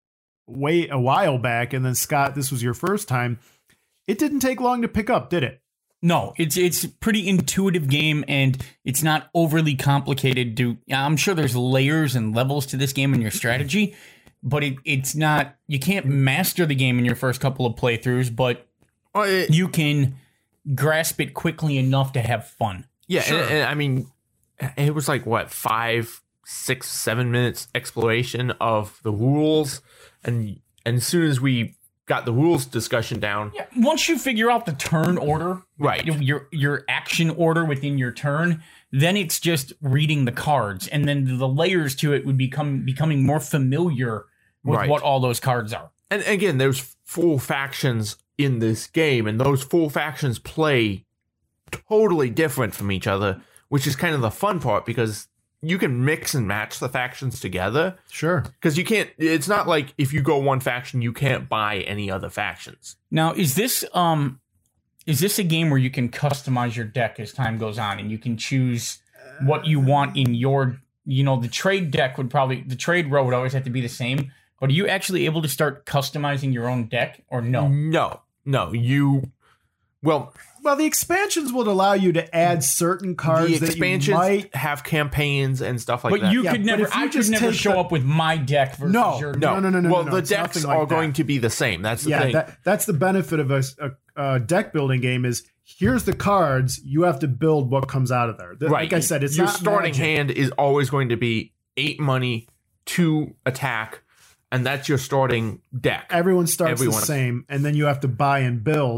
way a while back, and then Scott, this was your first time. It didn't take long to pick up, did it? No, it's it's a pretty intuitive game, and it's not overly complicated. To I'm sure there's layers and levels to this game and your strategy, but it, it's not. You can't master the game in your first couple of playthroughs, but Well, it, you can grasp it quickly enough to have fun. yeah, Sure. and, and I mean, it was like, what, five, six, seven minutes exploration of the rules, and, and as soon as we got the rules discussion down. Yeah, once you figure out the turn order, Right. your your action order within your turn, then it's just reading the cards, and then the layers to it would become becoming more familiar with Right. what all those cards are. And again, there's four factions in this game, and those four factions play totally different from each other, which is kind of the fun part, because you can mix and match the factions together. Sure. Because you can't, it's not like if you go one faction, you can't buy any other factions. Now, is this um is this a game where you can customize your deck as time goes on, and you can choose what you want in your, you know, the trade deck would probably, the trade row would always have to be the same, but are you actually able to start customizing your own deck, or no? No, no, you, well, Well, the expansions would allow you to add certain cards the that expansions you might. have campaigns and stuff like But that. you Yeah, could but never, if you I could just never take show the- up with my deck versus No, your no, deck. no, no, no, Well, no, the it's decks nothing like are going that. to be the same. That's the Yeah, thing. that, that's the benefit of a, a, a deck building game is here's the cards. You have to build what comes out of there. The- Right. Like I said, it's your not starting Magic. hand is always going to be eight money, two attack, and that's your starting deck. Everyone starts Everyone. the same, and then you have to buy and build.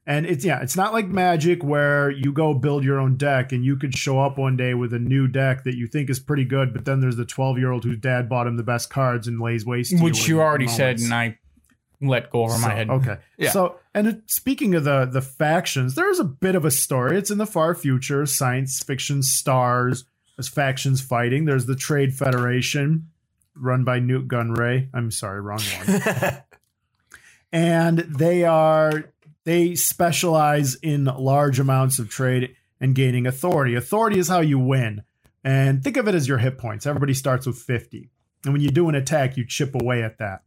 And it's yeah, it's not like Magic where you go build your own deck and you could show up one day with a new deck that you think is pretty good, but then there's the twelve-year-old whose dad bought him the best cards and lays waste to Which you. you already moments. said, and I let go over So, my head. Okay. Yeah. So, and it, speaking of the the factions, there's a bit of a story. It's in the far future. Science fiction stars as factions fighting. There's the Trade Federation, run by Newt Gunray. I'm sorry, wrong one. And they are they specialize in large amounts of trade and gaining authority. Authority is how you win. And think of it as your hit points. Everybody starts with fifty. And when you do an attack, you chip away at that.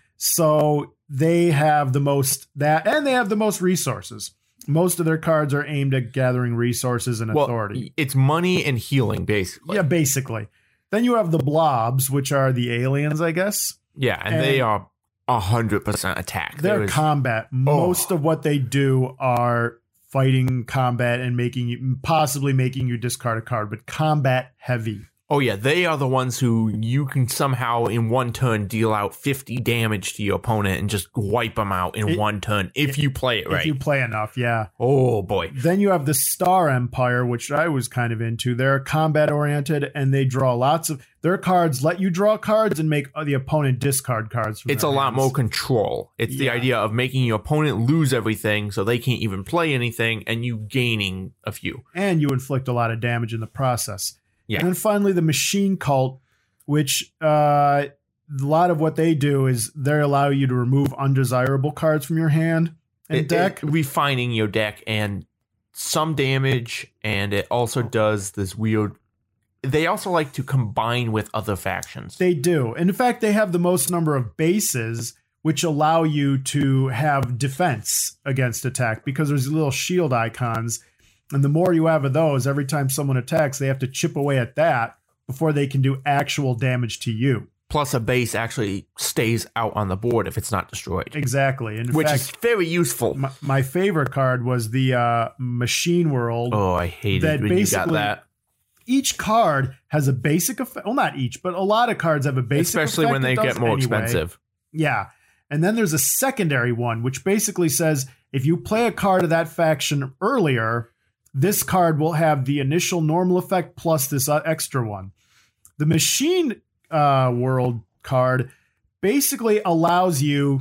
So they have the most that, and they have the most resources. Most of their cards are aimed at gathering resources and well, authority. it's money and healing, basically. Yeah, basically. Then you have the blobs, which are the aliens, I guess. Yeah, and, And- they are a hundred percent attack. They're There is- combat. Most of what they do are fighting combat and making you possibly making you discard a card, but combat heavy. Oh yeah, they are the ones who you can somehow in one turn deal out fifty damage to your opponent and just wipe them out in It- one turn if you play it If right. you play enough, yeah. Oh boy. Then you have the Star Empire, which I was kind of into. They're combat oriented and they draw lots of their cards, let you draw cards and make the opponent discard cards. From It's a their lot hands. more control. It's the Yeah. idea of making your opponent lose everything so they can't even play anything and you gaining a few. And you inflict a lot of damage in the process. Yeah. And then finally, the Machine Cult, which uh, a lot of what they do is they allow you to remove undesirable cards from your hand and It- deck. it- refining your deck and some damage, and it also does this weird. They also like to combine with other factions. They do. And in fact, they have the most number of bases, which allow you to have defense against attack because there's little shield icons. And the more you have of those, every time someone attacks, they have to chip away at that before they can do actual damage to you. Plus, a base actually stays out on the board if it's not destroyed, Exactly. And in which fact, is very useful. my, my favorite card was the uh, Machine World. Oh, I hated that when you got basically- that. Each card has a basic effect. Well, not each, but a lot of cards have a basic Especially effect when they that does get more anyway. expensive. Yeah. And then there's a secondary one, which basically says if you play a card of that faction earlier, this card will have the initial normal effect plus this uh, extra one. The Machine uh, World card basically allows you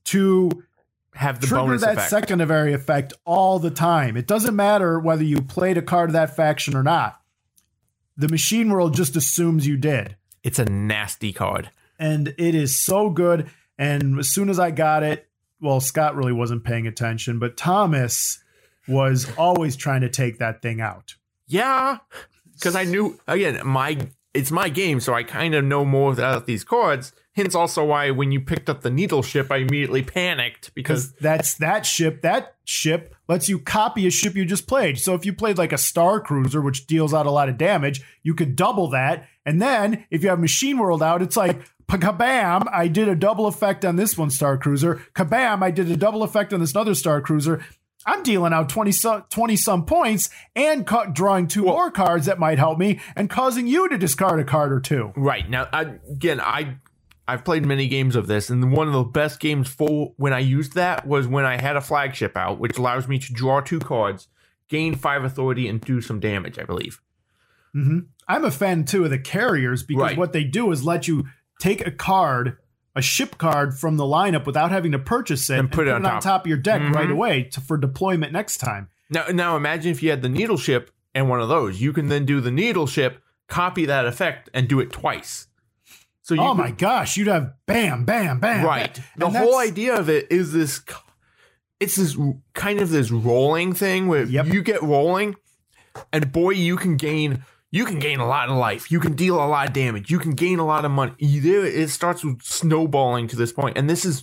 to Have the trigger bonus that effect. secondary effect all the time. It doesn't matter whether you played a card of that faction or not. The Machine World just assumes you did. It's a nasty card. And it is so good. And as soon as I got it, well, Scott really wasn't paying attention, but Thomas was always trying to take that thing out. Yeah, because I knew, again, my it's my game, so I kind of know more about these cards. Hence also why when you picked up the Needle ship, I immediately panicked because Because that's that ship. That ship lets you copy a ship you just played. So if you played like a Star Cruiser, which deals out a lot of damage, you could double that. And then if you have Machine World out, it's like, kabam, I did a double effect on this one Star Cruiser. Kabam, I did a double effect on this other Star Cruiser. I'm dealing out twenty, twenty some points and ca- drawing two Well- more cards that might help me and causing you to discard a card or two. right now, I, again, I I've played many games of this, and one of the best games for when I used that was when I had a flagship out, which allows me to draw two cards, gain five authority, and do some damage. I believe. Mm-hmm. I'm a fan too of the carriers because Right. what they do is let you take a card, a ship card from the lineup without having to purchase it And put it on top. of your deck Mhm. right away to, for deployment next time. Now, now imagine if you had the Needle ship and one of those. You can then do the Needle ship, copy that effect, and do it twice. So you Oh could- my gosh, you'd have bam, bam, bam. Right. bam. The And whole that's- idea of it is this it's this kind of this rolling thing where Yep. you get rolling and boy you can gain you can gain a lot of life. You can deal a lot of damage. You can gain a lot of money. You- It starts with snowballing to this point. And this is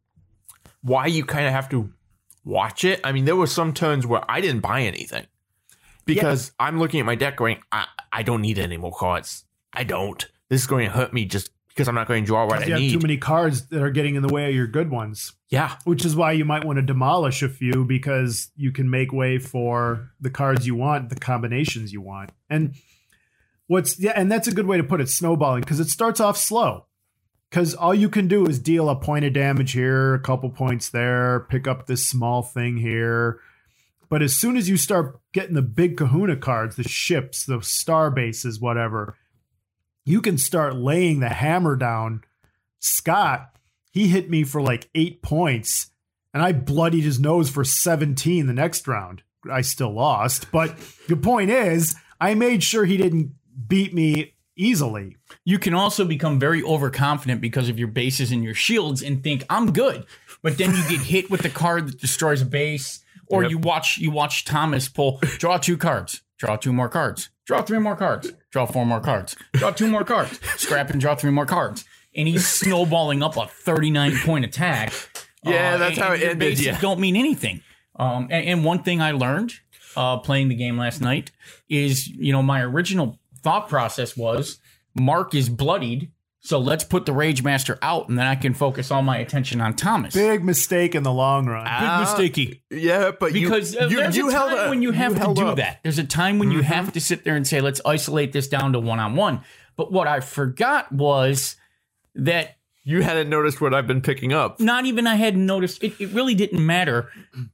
why you kind of have to watch it. I mean, there were some turns where I didn't buy anything because I'm looking at my deck going, I, I don't need any more cards. I don't. This is going to hurt me just because I'm not going to draw what you I have need. too many cards that are getting in the way of your good ones. Yeah. Which is why you might want to demolish a few because you can make way for the cards you want, the combinations you want. And what's yeah, and that's a good way to put it, snowballing, because it starts off slow. because all you can do is deal a point of damage here, a couple points there, pick up this small thing here. But as soon as you start getting the big kahuna cards, the ships, the star bases, whatever, you can start laying the hammer down. Scott, he hit me for like eight points, and I bloodied his nose for seventeen the next round. I still lost, but the point is, I made sure he didn't beat me easily. You can also become very overconfident because of your bases and your shields and think, I'm good. But then you get hit with the card that destroys a base, or Yep. you watch you watch Thomas pull, draw two cards, draw two more cards, draw three more cards, draw four more cards, draw two more cards, scrap and draw three more cards. And he's snowballing up a thirty-nine point attack. Yeah, Uh, that's and- how and it your ended, bases yeah. don't mean anything. Um, and, and one thing I learned uh, playing the game last night is, you know, my original thought process was Mark is bloodied, so let's put the Rage Master out, and then I can focus all my attention on Thomas. Big mistake in the long run. Big Ah, mistakey. Yeah, but you- Because uh, you, there's you a held time up. when you have to held do up. that. There's a time when you have to sit there and say, let's isolate this down to one-on-one. But what I forgot was that You hadn't noticed what I've been picking up. not even I hadn't noticed. It, it really didn't matter.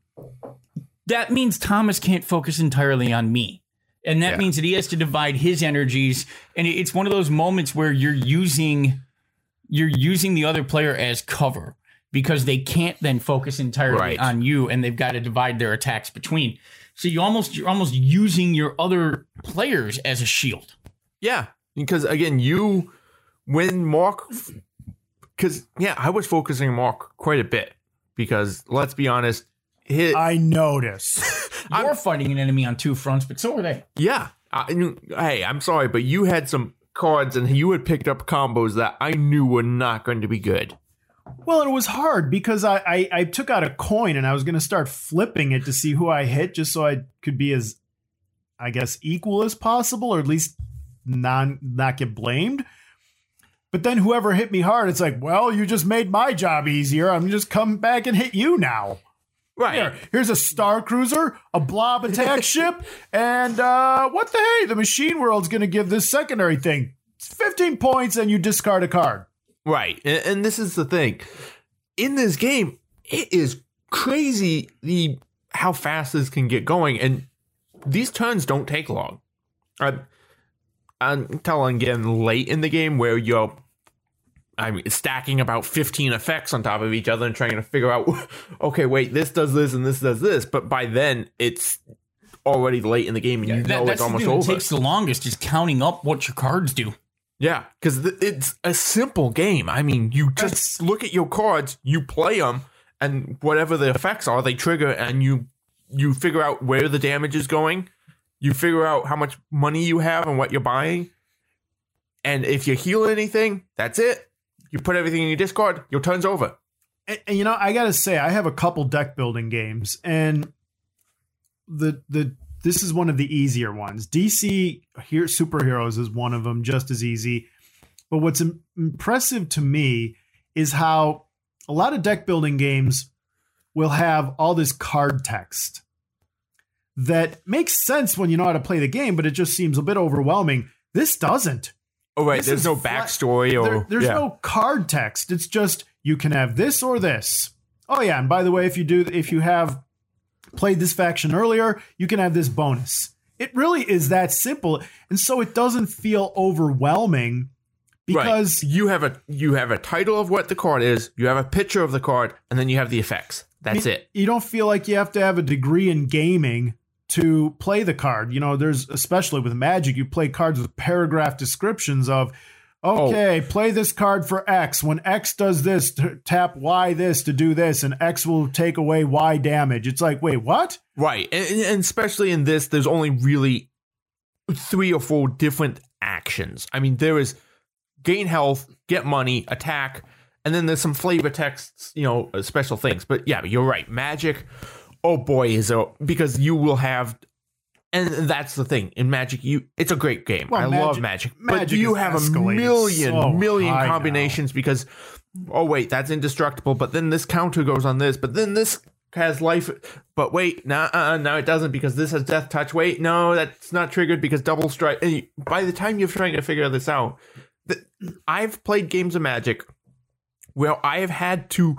That means Thomas can't focus entirely on me. And that Yeah. means that he has to divide his energies. And it- it's one of those moments where you're using you're using the other player as cover because they can't then focus entirely Right. on you, and they've got to divide their attacks between. So you almost you're almost using your other players as a shield. Yeah, because again, you when Mark, because yeah, I was focusing on Mark quite a bit because let's be honest, his, I noticed. You're fighting an enemy on two fronts, but so are they. yeah. I, knew- hey, I'm sorry, but you had some cards and you had picked up combos that I knew were not going to be good. Well, it was hard because I, I, I took out a coin and I was going to start flipping it to see who I hit just so I could be as, I guess, equal as possible, or at least non not get blamed. But then whoever hit me hard, it's like, well, you just made my job easier. I'm just come back and hit you now. Right. Here, here's a Star Cruiser, a blob attack ship, and uh, what the hey? The Machine World's going to give this secondary thing fifteen points, and you discard a card. Right. And, and this is the thing. In this game, it is crazy the how fast this can get going. And these turns don't take long. I'm, I'm telling again late in the game where you're I mean, stacking about fifteen effects on top of each other and trying to figure out, okay, wait, this does this and this does this. But by then, it's already late in the game and you That- know that's it's the almost thing that over. takes the longest is counting up what your cards do. Yeah, because th- it's a simple game. I mean, you just That's- look at your cards, you play them, and whatever the effects are, they trigger, and you you figure out where the damage is going. You figure out how much money you have and what you're buying. And if you heal anything, that's it. You put everything in your discard, your turn's over. And, and you know, I gotta say, I have a couple deck building games, and the the this is one of the easier ones. D C here Superheroes is one of them, just as easy. But what's im- impressive to me is how a lot of deck building games will have all this card text that makes sense when you know how to play the game, but it just seems a bit overwhelming. This doesn't. Oh, right, This there's is no flat- backstory or... There- there's yeah. no card text. It's just you can have this or this. Oh yeah, and by the way, if you do, if you have played this faction earlier, you can have this bonus. It really is that simple, and so it doesn't feel overwhelming because right. you have a you have a title of what the card is, you have a picture of the card, and then you have the effects. That's you, it. You don't feel like you have to have a degree in gaming to play the card. You know, there's especially with Magic, you play cards with paragraph descriptions of, okay, oh. play this card for X. When X does this, t- tap Y this to do this, and X will take away Y damage. It's like, wait, what? Right, and, and especially in this, there's only really three or four different actions. I mean, there is gain health, get money, attack, and then there's some flavor texts, you know, special things. But yeah, you're right. Magic, oh boy, is a because you will have, and that's the thing in Magic. You, it's a great game. Well, I Magic, love Magic, Magic but you is have a escalated million, so million high combinations now. because, oh wait, that's indestructible. But then this counter goes on this. But then this has life. But wait, no, nah, uh, no, it doesn't because this has death touch. Wait, no, that's not triggered because double strike. And by the time you're trying to figure this out. I've played games of Magic where I have had to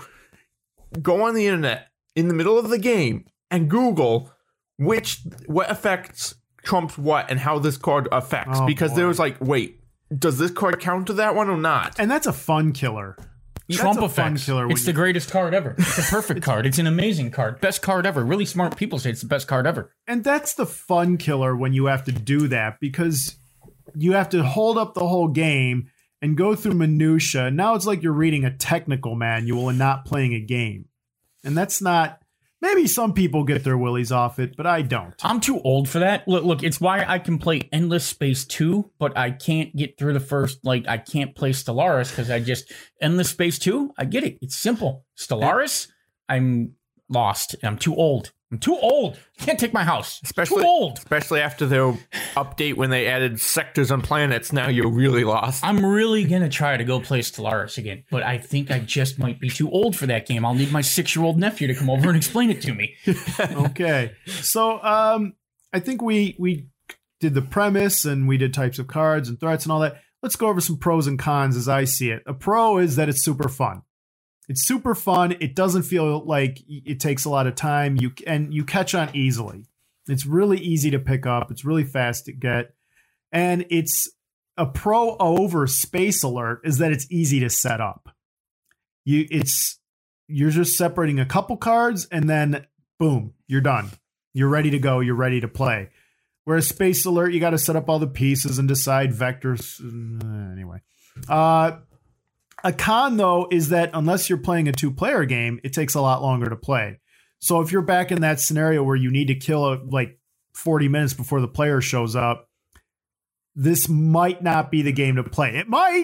go on the internet in the middle of the game and Google which what affects trumps what and how this card affects. Oh, because boy. there was like, wait, does this card count to that one or not? And that's a fun killer. Trump That's a fun effects. killer when It's the you- greatest card ever. It's a perfect card. It's an amazing card. Best card ever. Really smart people say it's the best card ever. And that's the fun killer when you have to do that, because you have to hold up the whole game and go through minutia. Now it's like you're reading a technical manual and not playing a game. And that's not. Maybe some people get their willies off it, but I don't. I'm too old for that. Look, look, it's why I can play Endless Space two, but I can't get through the first, like, I can't play Stellaris because I just, Endless Space two, I get it. It's simple. Stellaris, I'm lost. I'm too old. I'm too old. Can't take my house. Especially, too old. especially after their update when they added sectors on planets. Now you're really lost. I'm really going to try to go play Stellaris again, but I think I just might be too old for that game. I'll need my six-year-old nephew to come over and explain it to me. Okay. So um, I think we we did the premise and we did types of cards and threats and all that. Let's go over some pros and cons as I see it. A pro is that it's super fun. It's super fun. It doesn't feel like it takes a lot of time. You and you catch on easily. It's really easy to pick up. It's really fast to get. And it's a pro over Space Alert is that it's easy to set up. You it's you're just separating a couple cards and then boom, you're done. You're ready to go. You're ready to play. Whereas Space Alert, you got to set up all the pieces and decide vectors. Uh, anyway. Uh A con, though, is that unless you're playing a two-player game, it takes a lot longer to play. So if you're back in that scenario where you need to kill a, like forty minutes before the player shows up, this might not be the game to play. It might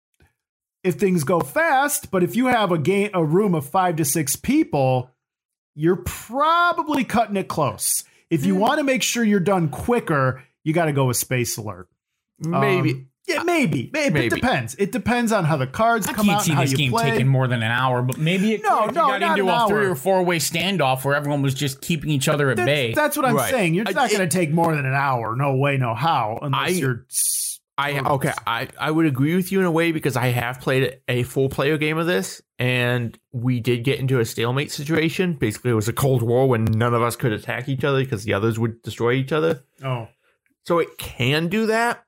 if things go fast, but if you have a game, a room of five to six people, you're probably cutting it close. If you want to make sure you're done quicker, you got to go with Space Alert. Maybe. Um, Yeah, maybe. Maybe. Maybe. It depends. It depends on how the cards I come can't out see and how this you game play. taking more than an hour, but maybe it No, could if no, you got not into an a hour. three or four way standoff where everyone was just keeping each other at that's, bay. that's what I'm Right. saying. You're I- not it- going to take more than an hour. No way, no how. Unless I- you're. I okay, I, I would agree with you in a way because I have played a full player game of this and we did get into a stalemate situation. Basically, it was a Cold War when none of us could attack each other because the others would destroy each other. Oh, So it can do that,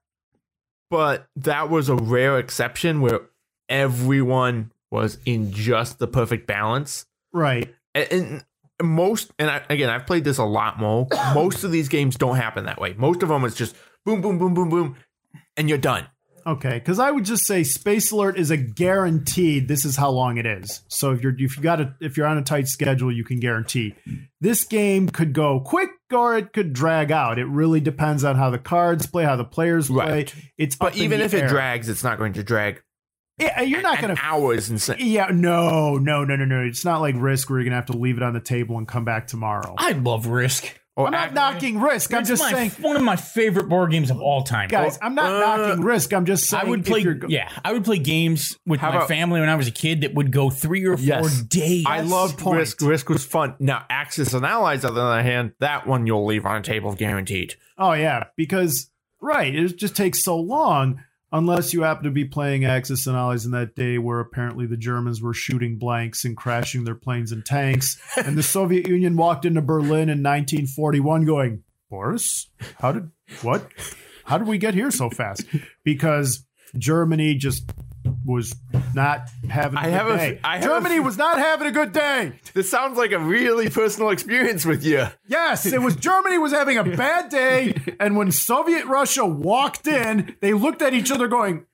but that was a rare exception where everyone was in just the perfect balance. right. And, and most, and I, again, I've played this a lot more. Most of these games don't happen that way. Most of them is just boom, boom, boom, boom, boom, and you're done. Okay, because I would just say Space Alert is a guaranteed. This is how long it is. So if you're if you got a if you're on a tight schedule, you can guarantee this game could go quick or it could drag out. It really depends on how the cards play, how the players play. Right. It's But up in even the if air. it drags, it's not going to drag. Yeah, you're not an going to. hours insane. Yeah, no, no, no, no, no. It's not like Risk where you're gonna have to leave it on the table and come back tomorrow. I love Risk. Or I'm not act- knocking Risk. I'm It's just my, saying, one of my favorite board games of all time. guys. I'm not uh, knocking Risk. I'm just saying I would if play, you're go- yeah, I would play games with How my about- family when I was a kid that would go three or four Yes. days. I loved point. Risk. Risk was fun. Now, Axis and Allies, on the other hand, that one you'll leave on a table guaranteed. Oh yeah, because right, it just takes so long unless you happen to be playing Axis and Allies in that day where apparently the Germans were shooting blanks and crashing their planes and tanks, and the Soviet Union walked into Berlin in nineteen forty-one going, Boris, how did what? How did we get here so fast? Because Germany just was not having a I good have a- day. I have a- Germany was not having a good day. This sounds like a really personal experience with you. Yes, it was Germany was having a bad day, and when Soviet Russia walked in, they looked at each other going,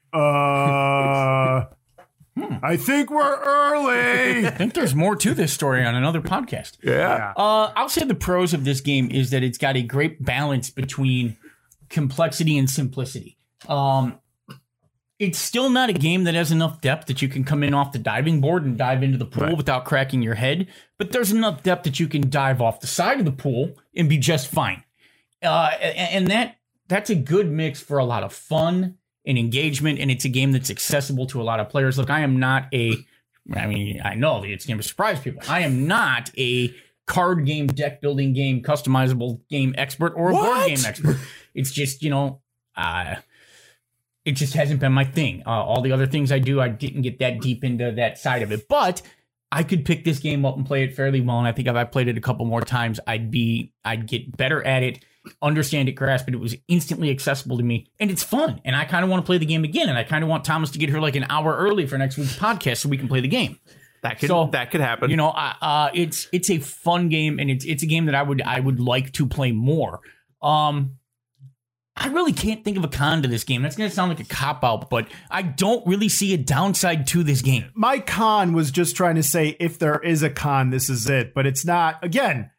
uh, I think we're early. I think there's more to this story on another podcast. Yeah. Uh, I'll say the pros of this game is that it's got a great balance between complexity and simplicity. Um, it's still not a game that has enough depth that you can come in off the diving board and dive into the pool Right. without cracking your head, but there's enough depth that you can dive off the side of the pool and be just fine. Uh, and and that that's a good mix for a lot of fun and engagement, and it's a game that's accessible to a lot of players. Look, I am not a, I mean, I know that it's going to surprise people. I am not a card game, deck building game, customizable game expert or a board What? game expert. It's just, you know, uh, it just hasn't been my thing. Uh, all the other things I do, I didn't get that deep into that side of it. But I could pick this game up and play it fairly well. And I think if I played it a couple more times, I'd be, I'd get better at it, understand it, grasp it. It was instantly accessible to me, and it's fun. And I kind of want to play the game again. And I kind of want Thomas to get here like an hour early for next week's podcast so we can play the game. That could So, that could happen. You know, uh, uh, it's it's a fun game, and it's it's a game that I would I would like to play more. Um, I really can't think of a con to this game. That's going to sound like a cop out, but I don't really see a downside to this game. My con was just trying to say if there is a con, this is it. But it's not. Again,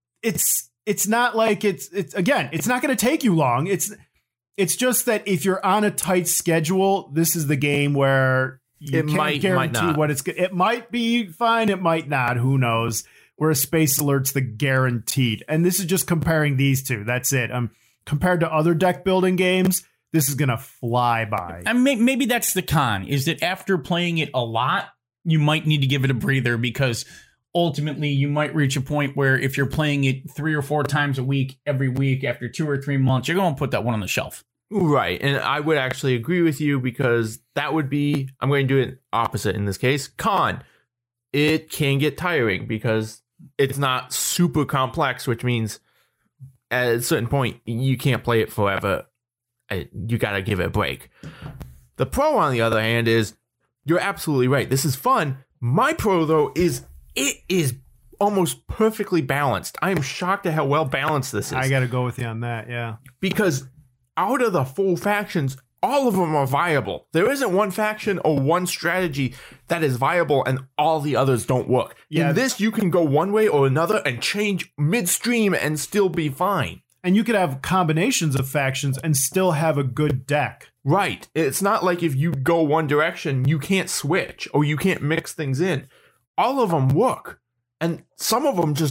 it's it's not like it's it's again. It's not going to take you long. It's it's just that if you're on a tight schedule, this is the game where you It can't might- guarantee might not. what it's. go- It might be fine. It might not. Who knows? Whereas Space Alert's the guaranteed, and this is just comparing these two. That's it. Um, compared to other deck building games, this is gonna fly by. And may, maybe that's the con, is that after playing it a lot, you might need to give it a breather, because ultimately you might reach a point where if you're playing it three or four times a week, every week, after two or three months, you're going to put that one on the shelf. Right. And I would actually agree with you, because that would be, I'm going to do it opposite in this case. Con, it can get tiring because it's not super complex, which means at a certain point, you can't play it forever. Uh, You got to give it a break. The pro, on the other hand, is you're absolutely right. This is fun. My pro, though, is it is almost perfectly balanced. I am shocked at how well balanced this is. I got to go with you on that. Yeah. Because out of the full factions, all of them are viable. There isn't one faction or one strategy that is viable and all the others don't work. Yeah. In this, you can go one way or another and change midstream and still be fine. And you could have combinations of factions and still have a good deck. Right. It's not like if you go one direction, you can't switch or you can't mix things in. All of them work. And some of them just,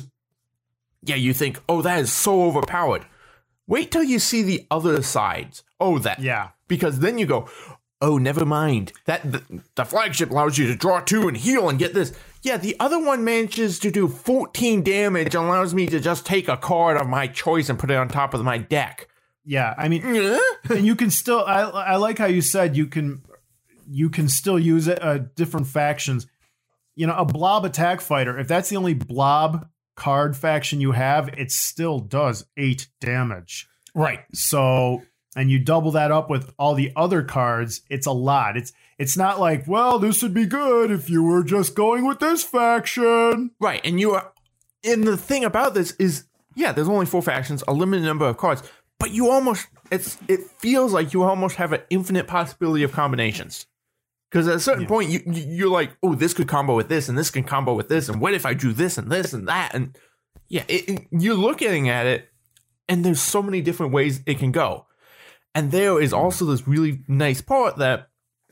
yeah, you think, oh, that is so overpowered. Wait till you see the other sides. Oh, that. Yeah. Because then you go, oh, never mind. That the, the flagship allows you to draw two and heal and get this. Yeah, the other one manages to do fourteen damage, allows me to just take a card of my choice and put it on top of my deck. Yeah. I mean, and you can still, I, I like how you said you can, you can still use it, uh, different factions. You know, a blob attack fighter, if that's the only blob card faction you have, it still does eight damage. Right. So, and you double that up with all the other cards, it's a lot. It's it's not like, well, this would be good if you were just going with this faction. Right, and you are, and the thing about this is, yeah, there's only four factions, a limited number of cards, but you almost, it's it feels like you almost have an infinite possibility of combinations. Because at a certain Yeah. point, you you- you're like, oh, this could combo with this, and this can combo with this, and what if I drew this and this and that, and yeah, it, it- you're looking at it, and there's so many different ways it can go. And there is also this really nice part that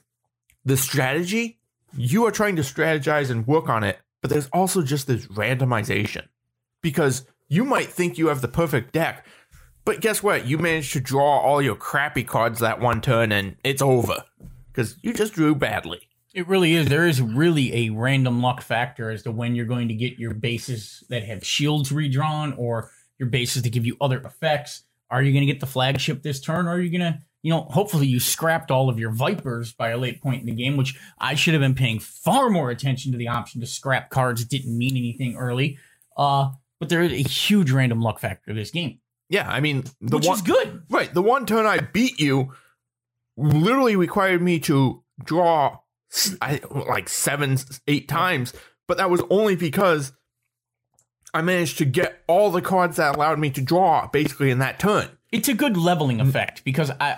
the strategy, you are trying to strategize and work on it, but there's also just this randomization. Because you might think you have the perfect deck, but guess what? You managed to draw all your crappy cards that one turn, and it's over. Because you just drew badly. It really is. There is really a random luck factor as to when you're going to get your bases that have shields redrawn or your bases that give you other effects. Are you going to get the flagship this turn, or are you going to, you know, hopefully you scrapped all of your Vipers by a late point in the game, which I should have been paying far more attention to the option to scrap cards that didn't mean anything early. Uh, but there is a huge random luck factor to this game, Yeah, I mean, the which one, is good. right, the one turn I beat you literally required me to draw s- I, like seven, eight times, but that was only because I managed to get all the cards that allowed me to draw basically in that turn. It's a good leveling effect because I,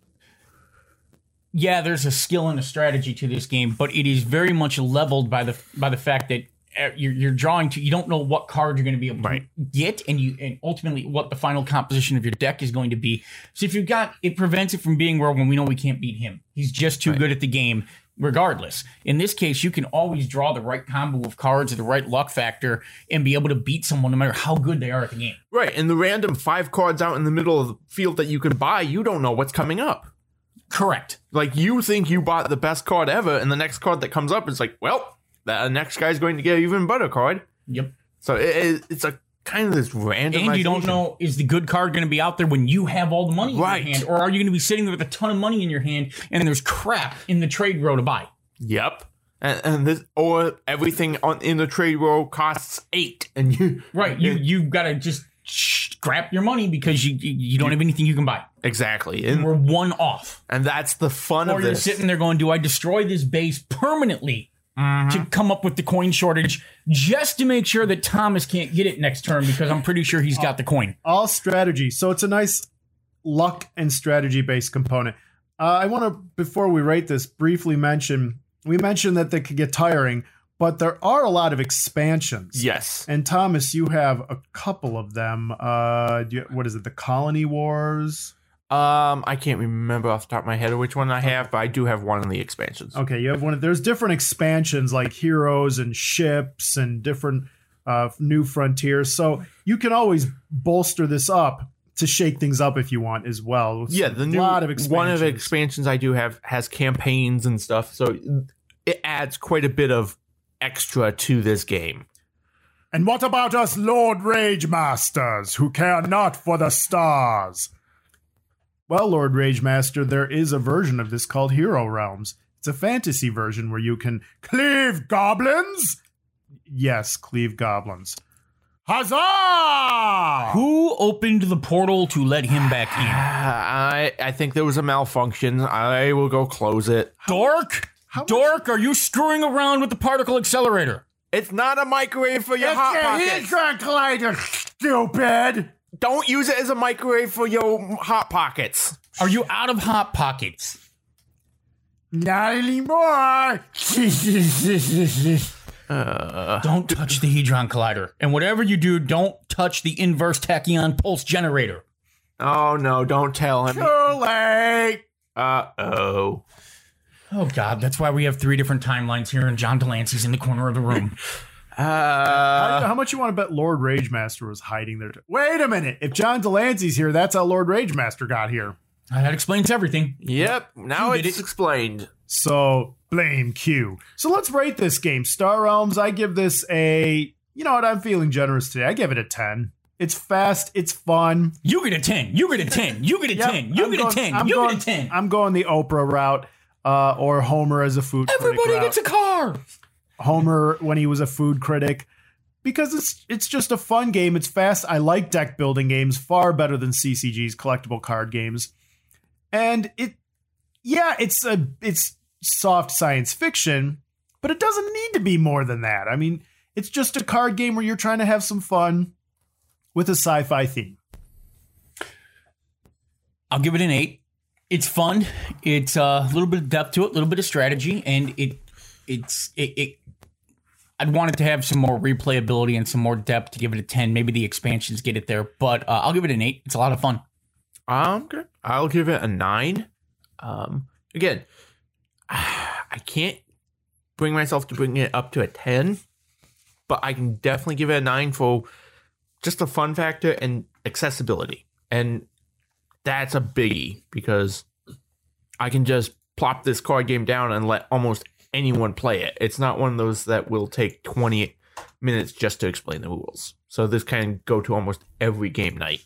yeah, there's a skill and a strategy to this game, but it is very much leveled by the by the fact that uh, you're, you're drawing to, you don't know what card you're going to be able to Right. get, and you and ultimately what the final composition of your deck is going to be. So if you've got, it prevents it from being where when we know we can't beat him, he's just too Right. good at the game. Regardless, in this case, you can always draw the right combo of cards or the right luck factor and be able to beat someone no matter how good they are at the game. Right, and the random five cards out in the middle of the field that you can buy, you don't know what's coming up. Correct. Like, you think you bought the best card ever, and the next card that comes up is like, well, the next guy's going to get an even better card. Yep. So it, it, it's a kind of this random. And you don't know, is the good card going to be out there when you have all the money in Right. your hand? Or are you going to be sitting there with a ton of money in your hand and there's crap in the trade row to buy? Yep. And, and this, or everything on in the trade row costs eight, and you Right. You, you've got to just scrap your money because you you don't have anything you can buy. exactly, and We're one off. and that's the fun Or of you're this. sitting there going, do I destroy this base permanently to come up with the coin shortage just to make sure that Thomas can't get it next turn because I'm pretty sure he's got the coin. All strategy. So it's a nice luck and strategy based component. Uh, I want to, before we rate this, briefly mention we mentioned that they could get tiring, but there are a lot of expansions. Yes. And Thomas, you have a couple of them. Uh, do you, what is it? The Colony Wars. Um, I can't remember off the top of my head which one I have, but I do have one of the expansions. Okay, you have one. Of, there's different expansions like heroes and ships and different uh, new frontiers. So you can always bolster this up to shake things up if you want as well. Yeah, the new lot of one of the expansions. expansions I do have has campaigns and stuff, so it adds quite a bit of extra to this game. And what about us Lord Rage Masters who care not for the stars? Well, Lord Rage Master, there is a version of this called Hero Realms. It's a fantasy version where you can cleave goblins. Yes, cleave goblins. Huzzah! Who opened the portal to let him back in? I I think there was a malfunction. I will go close it. Dork? much- Dork, are you screwing around with the particle accelerator? It's not a microwave for your hot pockets. collider, stupid! Don't use it as a microwave for your hot pockets. Are you out of hot pockets? Not anymore! Don't touch the Hedron Collider. And whatever you do, don't touch the inverse tachyon pulse generator. Oh no! Don't tell him. Too late! Uh oh. Oh, God, that's why we have three different timelines here, and John Delancey's in the corner of the room. Uh, how much you want to bet Lord Rage Master was hiding there? Wait a minute. If John Delancey's here, that's how Lord Rage Master got here. That explains everything. yep. Now You did it's it. explained. So, blame Q. So let's rate this game. Star Realms, I give this a, you know what, I'm feeling generous today. I give it a ten. It's fast, it's fun. You get a ten. You get a ten. You get a Yep, ten. You I'm get going- a ten. I'm You going, get a ten. I'm going the Oprah route, uh, or Homer as a food Everybody critic route. gets a car. Homer when he was a food critic. Because it's it's just a fun game. It's fast. I like deck building games far better than C C G's collectible card games. And it, yeah, it's a it's soft science fiction, but it doesn't need to be more than that. I mean, it's just a card game where you're trying to have some fun with a sci-fi theme. I'll give it an eight. It's fun. It's uh, a little bit of depth to it, a little bit of strategy, and it it's it, it. I'd want it to have some more replayability and some more depth to give it a ten. Maybe the expansions get it there, but uh, I'll give it an eight. It's a lot of fun. Um, good. I'll give it a nine. Um, again, I can't bring myself to bring it up to a ten, but I can definitely give it a nine for just the fun factor and accessibility. And that's a biggie because I can just plop this card game down and let almost anyone play it. It's not one of those that will take twenty minutes just to explain the rules. So this can go to almost every game night.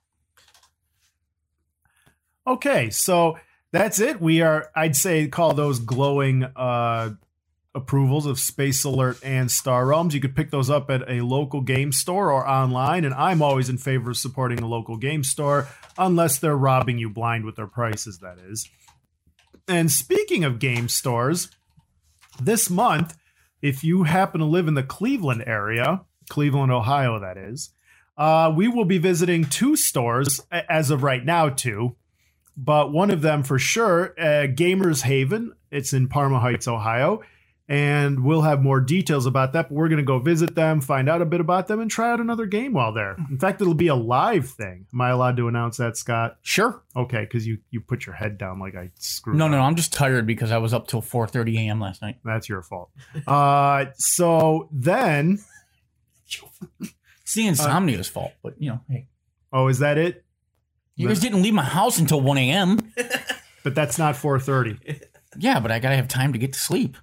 Okay, so that's it. We are, I'd say, call those glowing uh, approvals of Space Alert and Star Realms. You could pick those up at a local game store or online, and I'm always in favor of supporting a local game store, unless they're robbing you blind with their prices, that is. And speaking of game stores, this month, if you happen to live in the Cleveland area, Cleveland, Ohio, that is, uh, we will be visiting two stores, as of right now, two. But one of them for sure, uh, Gamers Haven. It's in Parma Heights, Ohio. And we'll have more details about that. But we're going to go visit them, find out a bit about them, and try out another game while there. In fact, it'll be a live thing. Am I allowed to announce that, Scott? Sure. Okay, because you, you put your head down like I screwed No, up. no, no. I'm just tired because I was up till four thirty a.m. last night. That's your fault. Uh, so then... It's the insomnia's fault, but you know, hey, Oh, is that it? you guys didn't leave my house until one a.m. But that's not four thirty. Yeah, but I gotta have time to get to sleep.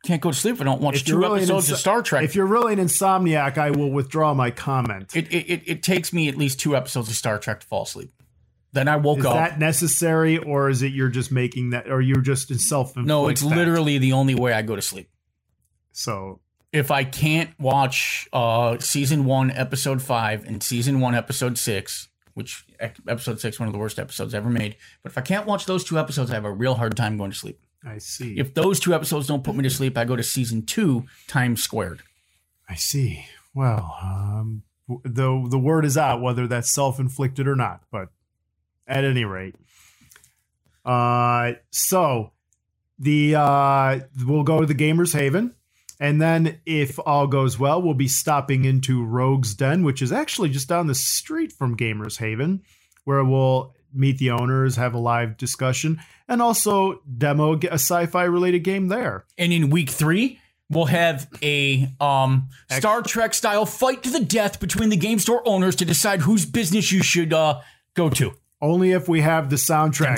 Can't go to sleep if I don't watch If you're two really an episodes inso- of Star Trek. If you're really an insomniac, I will withdraw my comment. It, it, it, it takes me at least two episodes of Star Trek to fall asleep. Then I woke Is up. that necessary, or is it you're just making that, or you're just in self-inflicted? No, it's that? literally the only way I go to sleep. So If I can't watch uh, season one, episode five, and season one, episode six, which episode six, one of the worst episodes ever made. But if I can't watch those two episodes, I have a real hard time going to sleep. I see. If those two episodes don't put me to sleep, I go to season two, times squared. I see. Well, um, the the word is out whether that's self-inflicted or not, but at any rate, uh, so the uh, we'll go to the Gamers Haven, and then if all goes well, we'll be stopping into Rogue's Den, which is actually just down the street from Gamers Haven, where we'll meet the owners, have a live discussion, and also demo a sci-fi related game there. And in week three, we'll have a um, Star Trek style fight to the death between the game store owners to decide whose business you should uh, go to. Only if we have the soundtrack.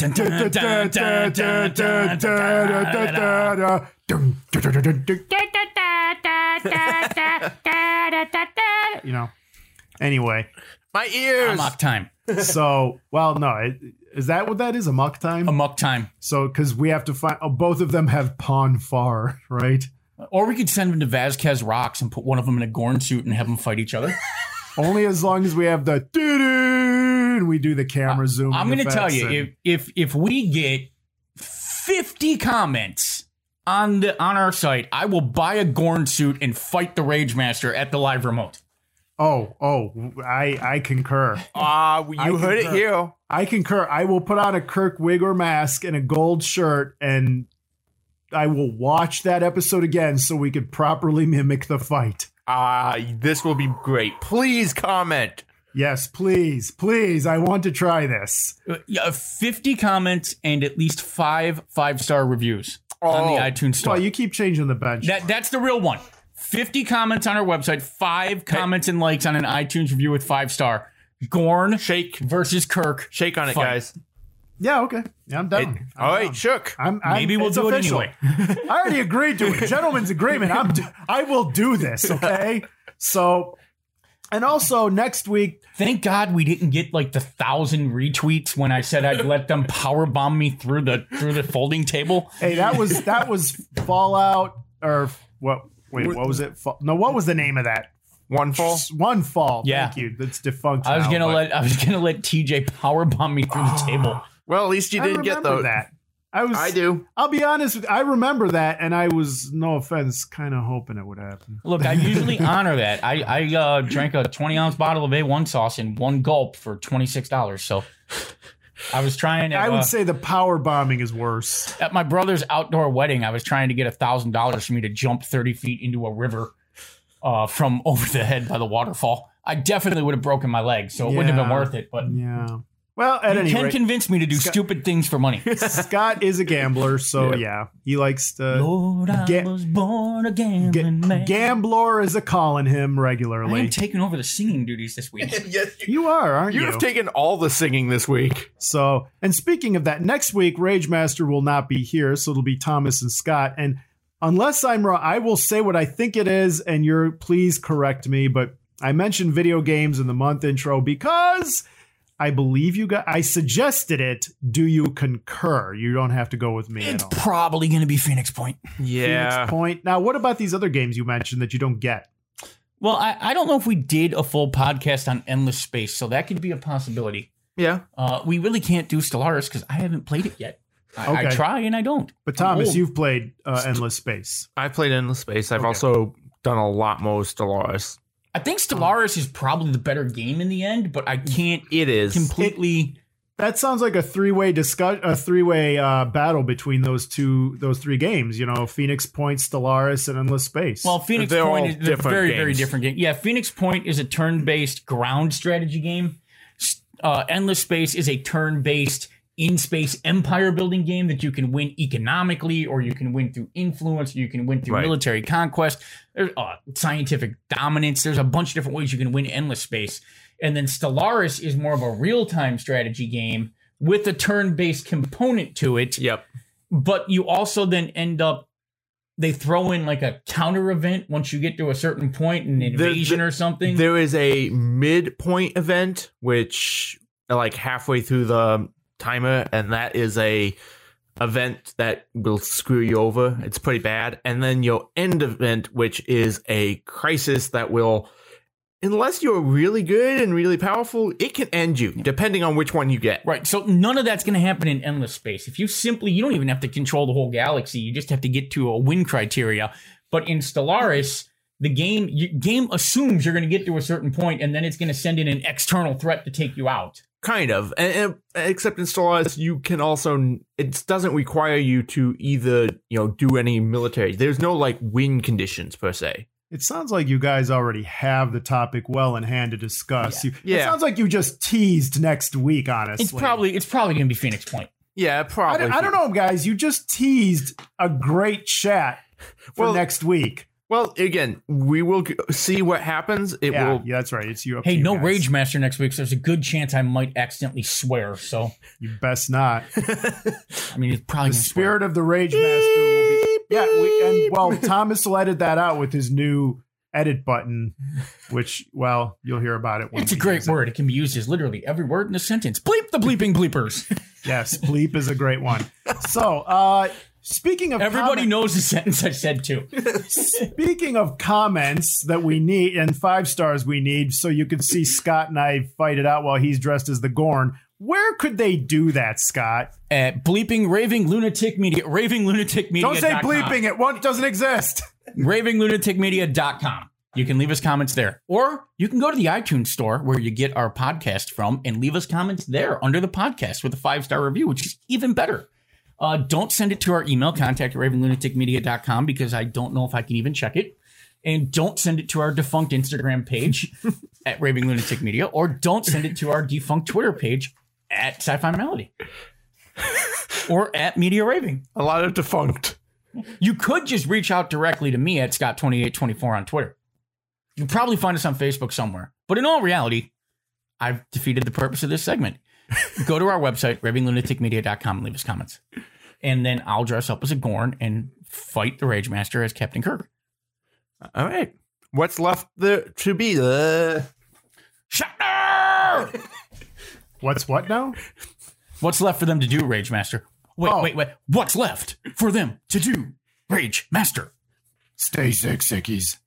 You know. Anyway. My ears. Amok time. So, well, no. It, is that what that is? Amok time? Amok time. So, because we have to find. Oh, both of them have Pon Far, right? Or we could send them to Vasquez Rocks and put one of them in a Gorn suit and have them fight each other. Only as long as we have the doo-doo, and we do the camera zoom. I'm going to tell effects you, and- if if if we get fifty comments on the on our site, I will buy a Gorn suit and fight the Rage Master at the live remote. Oh, oh, I I concur. Ah, you I heard it concur. here. I concur. I will put on a Kirk wig or mask and a gold shirt, and I will watch that episode again so we could properly mimic the fight. Ah, this will be great. Please comment. Yes, please, please. I want to try this. Uh, Yeah, fifty comments and at least five five star reviews on the Oh. iTunes store. Well, you keep changing the bench. That that's the real one. fifty comments on our website, five comments and likes on an iTunes review with five star. Gorn Shake. versus Kirk. Shake on it, Fight. guys. yeah, okay. Yeah, I'm down. It- I'm all right, down. shook. I'm, I'm, Maybe we'll it's do official. it anyway. I already agreed to it. Gentleman's agreement. I'm. Do- I will do this. Okay. So, and also next week. Thank God we didn't get like the thousand retweets when I said I'd let them power bomb me through the through the folding table. Hey, that was that was Fallout or what? Wait, what was it? Fa- No, what was the name of that? One fall. One Fall. Yeah. Thank you. That's defunct. I was now, gonna but- let I was gonna let T J power bomb me through the table. Well, at least you I didn't get remember the. that. I was. I do. I'll be honest. With, I remember that, and I was, no offense, kind of hoping it would happen. Look, I usually honor that. I I uh, drank a twenty ounce bottle of A one sauce in one gulp for twenty six dollars. So I was trying. At, I would uh, say the power bombing is worse. at my brother's outdoor wedding, I was trying to get a thousand dollars for me to jump thirty feet into a river uh, from over the head by the waterfall. I definitely would have broken my leg, so it wouldn't have been Yeah. worth it. But Yeah. Well, at you any can rate, convince me to do stupid things for money. Scott is a gambler, so Yeah. yeah, he likes to. Lord, I Ga- was born a Ga- gambling man. Gambler is a calling him I regularly. am taking over the singing duties this week. Yes, you, You are, aren't you? you have taken all the singing this week. So, and speaking of that, next week Rage Master will not be here, so it'll be Thomas and Scott. And unless I'm wrong, I will say what I think it is, and you're please correct me. But I mentioned video games in the month intro because I believe you got. I suggested it. Do you concur? You don't have to go with me It's at all. probably going to be Phoenix Point. Yeah. Phoenix Point. Now, what about these other games you mentioned that you don't get? Well, I, I don't know if we did a full podcast on Endless Space, so that could be a possibility. Yeah. Uh, we really can't do Stellaris because I haven't played it yet. I, I Okay. try and I don't. But I'm Thomas, old. you've played uh, Endless Space. I played Endless Space. I've Okay. also done a lot more Stellaris. I think Stellaris is probably the better game in the end, but I can't It is. completely. That sounds like a three-way discuss, a three-way uh, battle between those two, those three games. You know, Phoenix Point, Stellaris, and Endless Space. Well, Phoenix They're all Point is a different very, very games. different game. Yeah, Phoenix Point is a turn-based ground strategy game. S- Uh, Endless Space is a turn-based in-space empire-building game that you can win economically, or you can win through influence, or you can win through Right. military conquest, there's uh, scientific dominance. There's a bunch of different ways you can win Endless Space. And then Stellaris is more of a real-time strategy game with a turn-based component to it. Yep. But you also then end up they throw in like a counter event once you get to a certain point, an invasion the, or something? There is a midpoint event, which like halfway through the timer, and that is a event that will screw you over. It's pretty bad. And then your end event, which is a crisis that will, unless you're really good and really powerful, it can end you, depending on which one you get. Right. So none of that's going to happen in endless space. If you simply, you don't even have to control the whole galaxy. You just have to get to a win criteria. But in Stellaris, the game you, game assumes you're going to get to a certain point, and then it's going to send in an external threat to take you out. Kind of. And, and, except in Stellaris, you can also, it doesn't require you to either, you know, do any military. There's no like win conditions per se. It sounds like you guys already have the topic well in hand to discuss. Yeah. You, Yeah. It sounds like you just teased next week, honestly. It's probably it's probably going to be Phoenix Point. Yeah, I probably. don't, I don't know, guys. You just teased a great chat for Well, next week. Well, again, we will g- see what happens. It Yeah, will. yeah, that's right. It's you. Up Hey, to you no guys. Rage Master next week, so there's a good chance I might accidentally swear. So, You best not. I mean, it's probably The gonna swear. spirit of the Rage Master will be. Yeah, we, and well, Thomas will edit that out with his new edit button, which, well, you'll hear about it. When It's a we great use it. word. It can be used as literally every word in a sentence. Bleep the bleeping bleepers. Yes, bleep is a great one. So, uh, speaking of Everybody comment- knows the sentence I said too. Speaking of comments that we need and five stars we need, so you can see Scott and I fight it out while he's dressed as the Gorn. Where could they do that, Scott? At bleeping raving lunatic media, raving lunatic media. Don't say bleeping it. One doesn't exist. raving lunatic media dot com. You can leave us comments there. Or you can go to the iTunes store where you get our podcast from and leave us comments there under the podcast with a five-star review, which is even better. Uh, don't send it to our email, contact at raving lunatic media dot com, because I don't know if I can even check it. And don't send it to our defunct Instagram page at Raving Lunatic Media, or don't send it to our defunct Twitter page at Sci-Fi Melody or at Media Raving. A lot of defunct. You could just reach out directly to me at Scott twenty-eight twenty-four on Twitter. You can probably find us on Facebook somewhere. But in all reality, I've defeated the purpose of this segment. Go to our website, raving lunatic media dot com, and leave us comments. And then I'll dress up as a Gorn and fight the Rage Master as Captain Kirk. All right. What's left there to be? Uh... Shatner! What's what now? What's left for them to do, Rage Master? Wait, Oh. wait, wait. What's left for them to do, Rage Master? Stay sick, sickies.